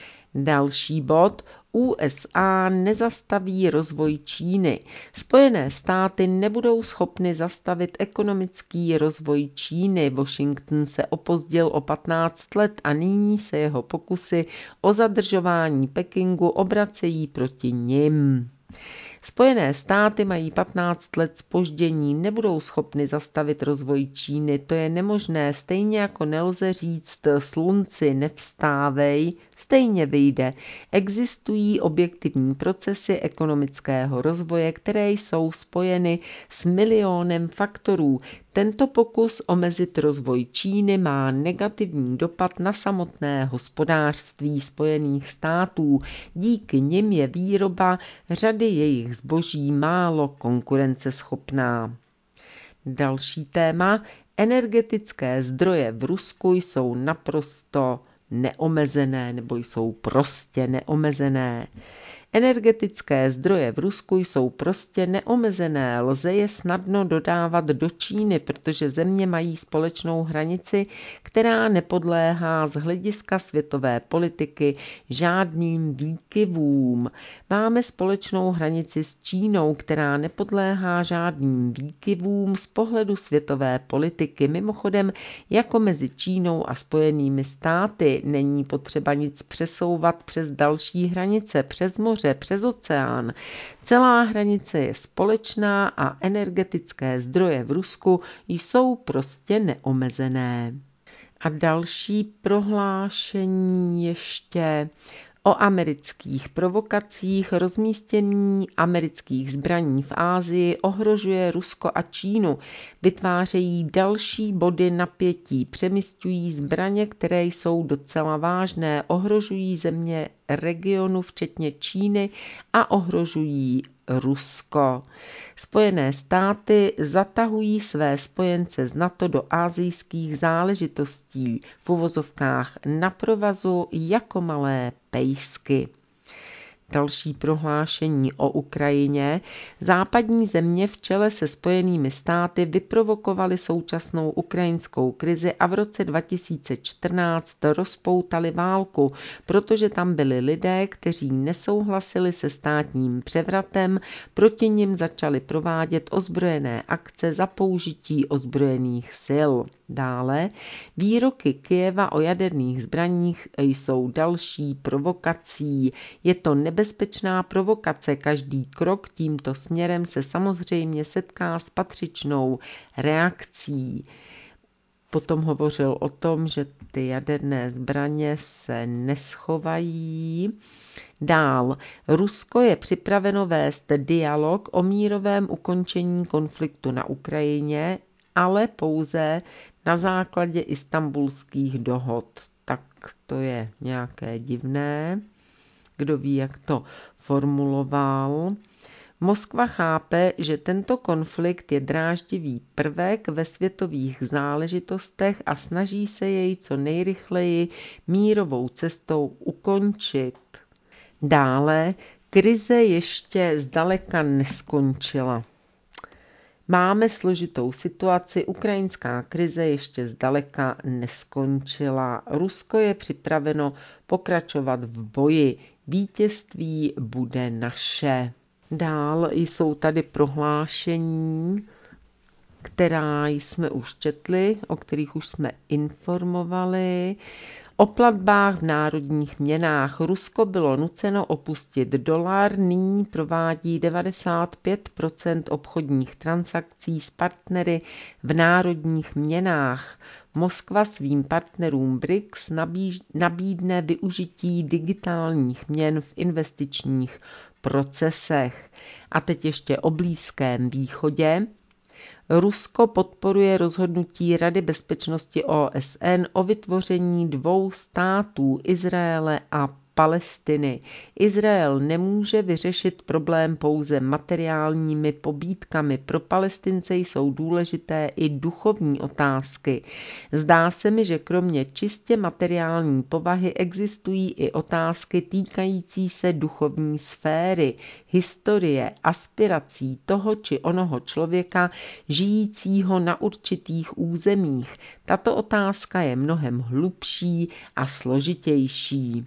Další bod. USA nezastaví rozvoj Číny. Spojené státy nebudou schopny zastavit ekonomický rozvoj Číny. Washington se opozdil o 15 let a nyní se jeho pokusy o zadržování Pekingu obracejí proti nim. Spojené státy mají 15 let zpoždění, nebudou schopny zastavit rozvoj Číny, to je nemožné, stejně jako nelze říct slunci nevstávej, stejně vyjde. Existují objektivní procesy ekonomického rozvoje, které jsou spojeny s milionem faktorů. Tento pokus omezit rozvoj Číny má negativní dopad na samotné hospodářství Spojených států. Díky nim je výroba řady jejich zboží málo konkurenceschopná. Další téma. Energetické zdroje v Rusku jsou naprosto neomezené nebo jsou prostě neomezené. Energetické zdroje v Rusku jsou prostě neomezené, lze je snadno dodávat do Číny, protože země mají společnou hranici, která nepodléhá z hlediska světové politiky žádným výkyvům. Máme společnou hranici s Čínou, která nepodléhá žádným výkyvům z pohledu světové politiky. Mimochodem, jako mezi Čínou a Spojenými státy není potřeba nic přesouvat přes další hranice, přes moře, přes oceán. Celá hranice je společná a energetické zdroje v Rusku jsou prostě neomezené. A další prohlášení ještě o amerických provokacích. Rozmístění amerických zbraní v Asii ohrožuje Rusko a Čínu. Vytvářejí další body napětí, přemisťují zbraně, které jsou docela vážné, ohrožují země regionu, včetně Číny, a ohrožují Rusko. Spojené státy zatahují své spojence z NATO do asijských záležitostí, v uvozovkách na provazu jako malé pejsky. Další prohlášení o Ukrajině. Západní země v čele se Spojenými státy vyprovokovaly současnou ukrajinskou krizi a v roce 2014 rozpoutali válku, protože tam byli lidé, kteří nesouhlasili se státním převratem, proti nim začali provádět ozbrojené akce za použití ozbrojených sil. Dále výroky Kyjeva o jaderných zbraních jsou další provokací. Je to nebezpečná provokace. Každý krok tímto směrem se samozřejmě setká s patřičnou reakcí. Potom hovořil o tom, že ty jaderné zbraně se neschovají. Dál, Rusko je připraveno vést dialog o mírovém ukončení konfliktu na Ukrajině, ale pouze na základě istanbulských dohod. Tak to je nějaké divné. Kdo ví, jak to formuloval. Moskva chápe, že tento konflikt je dráždivý prvek ve světových záležitostech a snaží se jej co nejrychleji mírovou cestou ukončit. Dále, krize ještě zdaleka neskončila. Máme složitou situaci, ukrajinská krize ještě zdaleka neskončila. Rusko je připraveno pokračovat v boji. Vítězství bude naše. Dál jsou tady prohlášení, která jsme už četli, o kterých už jsme informovali. O platbách v národních měnách. Rusko bylo nuceno opustit dolar, nyní provádí 95% obchodních transakcí s partnery v národních měnách. Moskva svým partnerům BRICS nabídne využití digitálních měn v investičních procesech. A teď ještě o Blízkém východě. Rusko podporuje rozhodnutí Rady bezpečnosti OSN o vytvoření 2 států, Izraele a Palestiny. Izrael nemůže vyřešit problém pouze materiálními pobídkami. Pro Palestince jsou důležité i duchovní otázky. Zdá se mi, že kromě čistě materiální povahy existují i otázky týkající se duchovní sféry, historie, aspirací toho či onoho člověka, žijícího na určitých územích. Tato otázka je mnohem hlubší a složitější.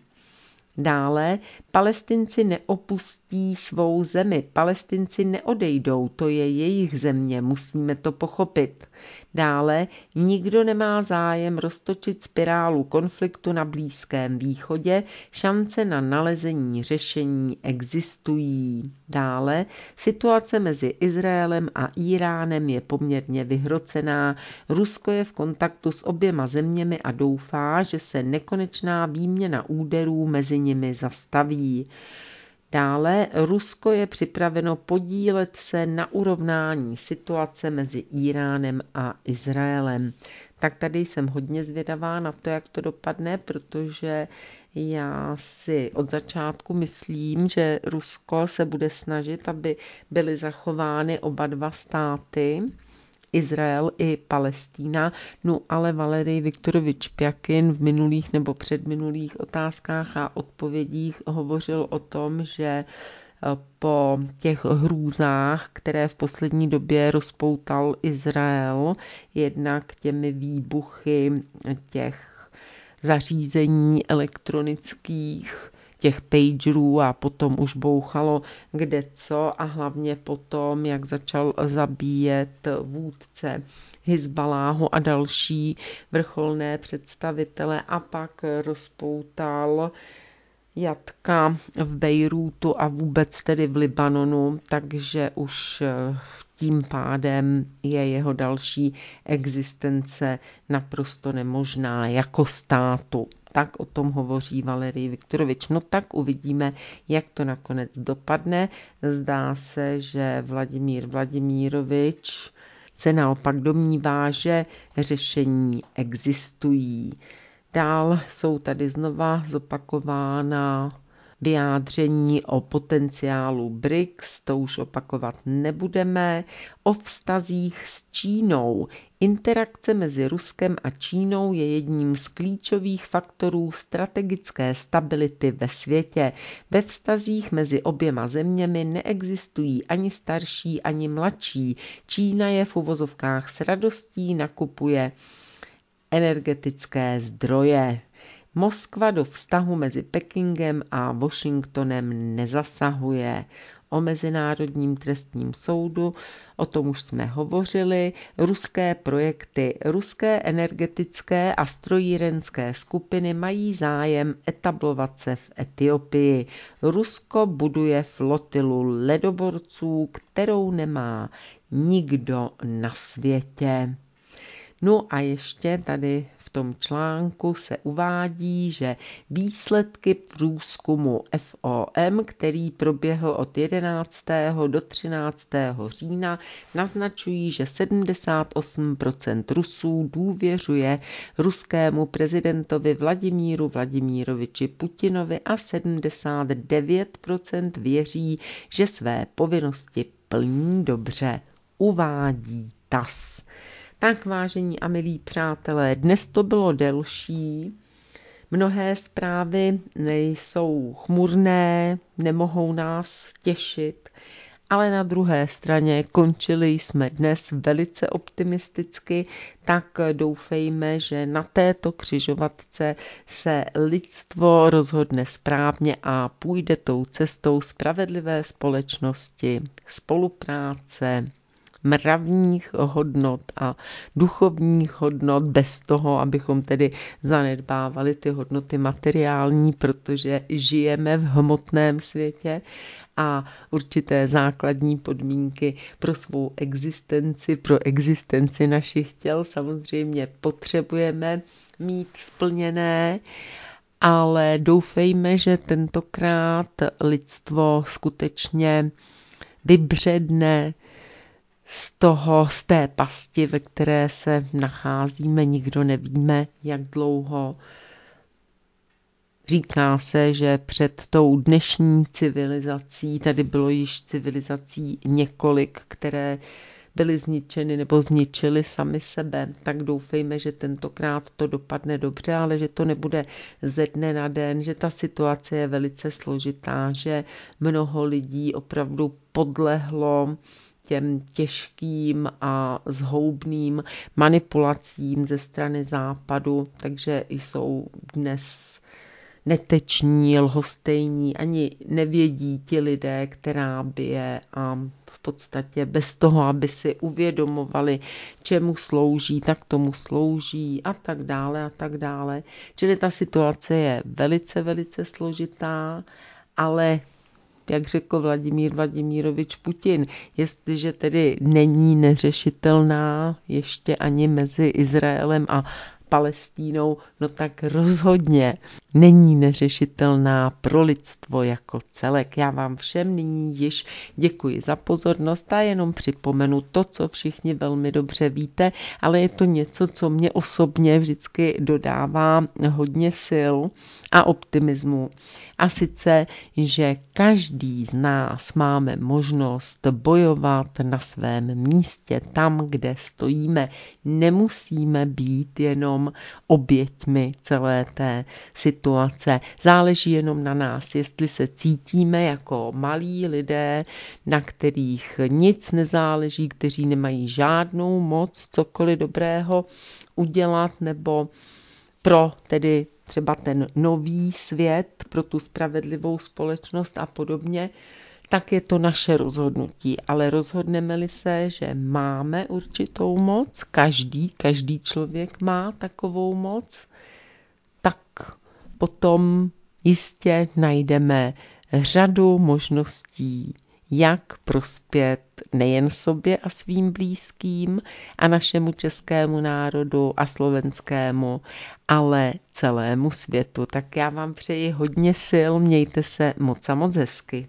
Dále, Palestinci neopustí svou zemi, Palestinci neodejdou, to je jejich země, musíme to pochopit. Dále, nikdo nemá zájem roztočit spirálu konfliktu na Blízkém východě, šance na nalezení řešení existují. Dále, situace mezi Izraelem a Íránem je poměrně vyhrocená. Rusko je v kontaktu s oběma zeměmi a doufá, že se nekonečná výměna úderů mezi nimi zastaví. Dále Rusko je připraveno podílet se na urovnání situace mezi Íránem a Izraelem. Tak tady jsem hodně zvědavá na to, jak to dopadne, protože já si od začátku myslím, že Rusko se bude snažit, aby byly zachovány oba 2 státy, Izrael i Palestína, no ale Valerij Viktorovič Pjakin v minulých nebo předminulých otázkách a odpovědích hovořil o tom, že po těch hrůzách, které v poslední době rozpoutal Izrael, jednak těmi výbuchy těch zařízení elektronických, těch pagerů a potom už bouchalo kdeco a hlavně potom, jak začal zabíjet vůdce Hizbaláhu a další vrcholné představitele a pak rozpoutal jatka v Bejrútu a vůbec tedy v Libanonu, takže už tím pádem je jeho další existence naprosto nemožná jako státu. Tak o tom hovoří Valerij Viktorovič. No tak uvidíme, jak to nakonec dopadne. Zdá se, že Vladimír Vladimírovič se naopak domnívá, že řešení existují. Dál jsou tady znova zopakována vyjádření o potenciálu BRICS, to už opakovat nebudeme, o vztazích s Čínou. Interakce mezi Ruskem a Čínou je jedním z klíčových faktorů strategické stability ve světě. Ve vztazích mezi oběma zeměmi neexistují ani starší, ani mladší. Čína je v uvozovkách s radostí nakupuje energetické zdroje. Moskva do vztahu mezi Pekingem a Washingtonem nezasahuje. o Mezinárodním trestním soudu, o tom už jsme hovořili, ruské projekty, ruské energetické a strojírenské skupiny mají zájem etablovat se v Etiopii. Rusko buduje flotilu ledoborců, kterou nemá nikdo na světě. No a ještě tady v tom článku se uvádí, že výsledky průzkumu FOM, který proběhl od 11. do 13. října, naznačují, že 78% Rusů důvěřuje ruskému prezidentovi Vladimíru Vladimiroviči Putinovi a 79% věří, že své povinnosti plní dobře, uvádí TASS. Tak, vážení a milí přátelé, dnes to bylo delší. Mnohé zprávy nejsou chmurné, nemohou nás těšit, ale na druhé straně končili jsme dnes velice optimisticky, tak doufejme, že na této křižovatce se lidstvo rozhodne správně a půjde tou cestou spravedlivé společnosti, spolupráce, mravních hodnot a duchovních hodnot bez toho, abychom tedy zanedbávali ty hodnoty materiální, protože žijeme v hmotném světě a určité základní podmínky pro svou existenci, pro existenci našich těl samozřejmě potřebujeme mít splněné, ale doufejme, že tentokrát lidstvo skutečně vybředne z té pasti, ve které se nacházíme, nikdo nevíme, jak dlouho. Říká se, že před tou dnešní civilizací, tady bylo již civilizací několik, které byly zničeny nebo zničily sami sebe, tak doufejme, že tentokrát to dopadne dobře, ale že to nebude ze dne na den, že ta situace je velice složitá, že mnoho lidí opravdu podlehlo těm těžkým a zhoubným manipulacím ze strany Západu, takže jsou dnes neteční, lhostejní, ani nevědí ti lidé, která by je a v podstatě bez toho, aby si uvědomovali, čemu slouží, tak tomu slouží a tak dále a tak dále. Čili ta situace je velice, velice složitá, ale jak řekl Vladimír Vladimirovič Putin, jestliže tedy není neřešitelná ještě ani mezi Izraelem a Palestínou, no tak rozhodně není neřešitelná pro lidstvo jako celek. Já vám všem nyní již děkuji za pozornost a jenom připomenu to, co všichni velmi dobře víte, ale je to něco, co mě osobně vždycky dodává hodně sil a optimismu. A sice, že každý z nás máme možnost bojovat na svém místě, tam, kde stojíme. Nemusíme být jenom oběťmi celé té situace. Záleží jenom na nás, jestli se cítíme jako malí lidé, na kterých nic nezáleží, kteří nemají žádnou moc cokoliv dobrého udělat, nebo pro tedy třeba ten nový svět, pro tu spravedlivou společnost a podobně, tak je to naše rozhodnutí. Ale rozhodneme-li se, že máme určitou moc, každý člověk má takovou moc, tak potom jistě najdeme řadu možností, jak prospět nejen sobě a svým blízkým a našemu českému národu a slovenskému, ale celému světu. Tak já vám přeji hodně sil, mějte se moc a moc hezky.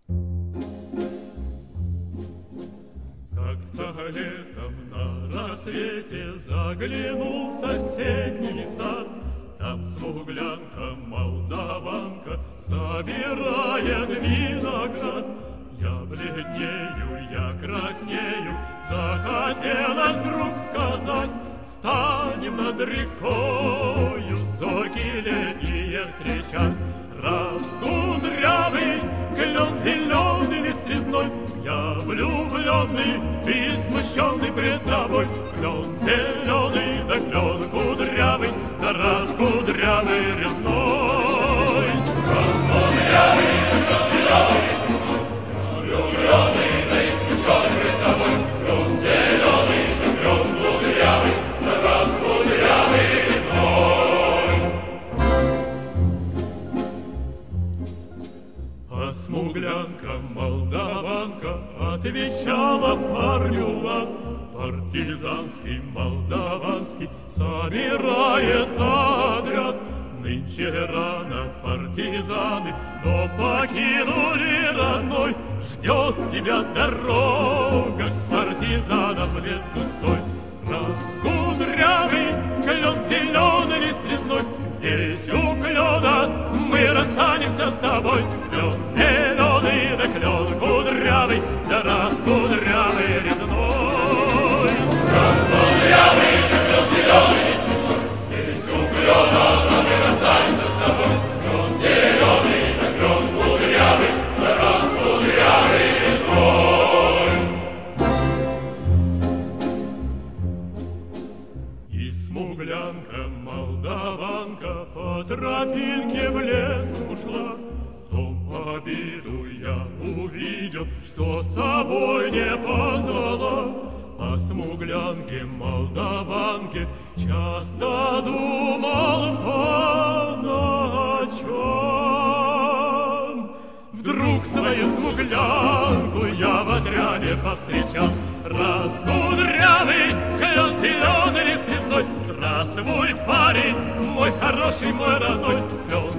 Как-то летом на рассвете заглянул в соседний сад. Там смуглянка, молдаванка собирает виноград. Я бледнею, я краснею, захотелось вдруг сказать: станем над рекою зорьки летние встречать. Раскудрявый клен зеленый листвизной, я влюбленный и смущенный пред тобой. Клен зеленый, да клен кудрявый, да раскудрявый резной. Раскудрявый, клен зеленый, украинский, молдаванский собирается отряд. Нынче рано партизаны, но покинули родной. Ждет тебя дорога к партизанам, лес густой. Раскудрявый клен, зеленый лист резной. Здесь у клена мы расстанемся с тобой. Клен зеленый, да клен кудрявый, да раскудрявый резной. Раскудрявый, да клен зеленый лист резной. Здесь у клена мы расстанемся с тобой. Клен зеленый, да клен кудрявый, да раскудрявый резной. И смуглянка, молдаванка по тропинке в лес ушла. В том обиду я увидел, что с собой не позвала. О смуглянке, молдаванке часто думал по ночам. Вдруг свою смуглянку я в отряде повстречал. Раскудрявый клен, зеленый лист резной. Здравствуй, парень, мой хороший, мой родной. Клен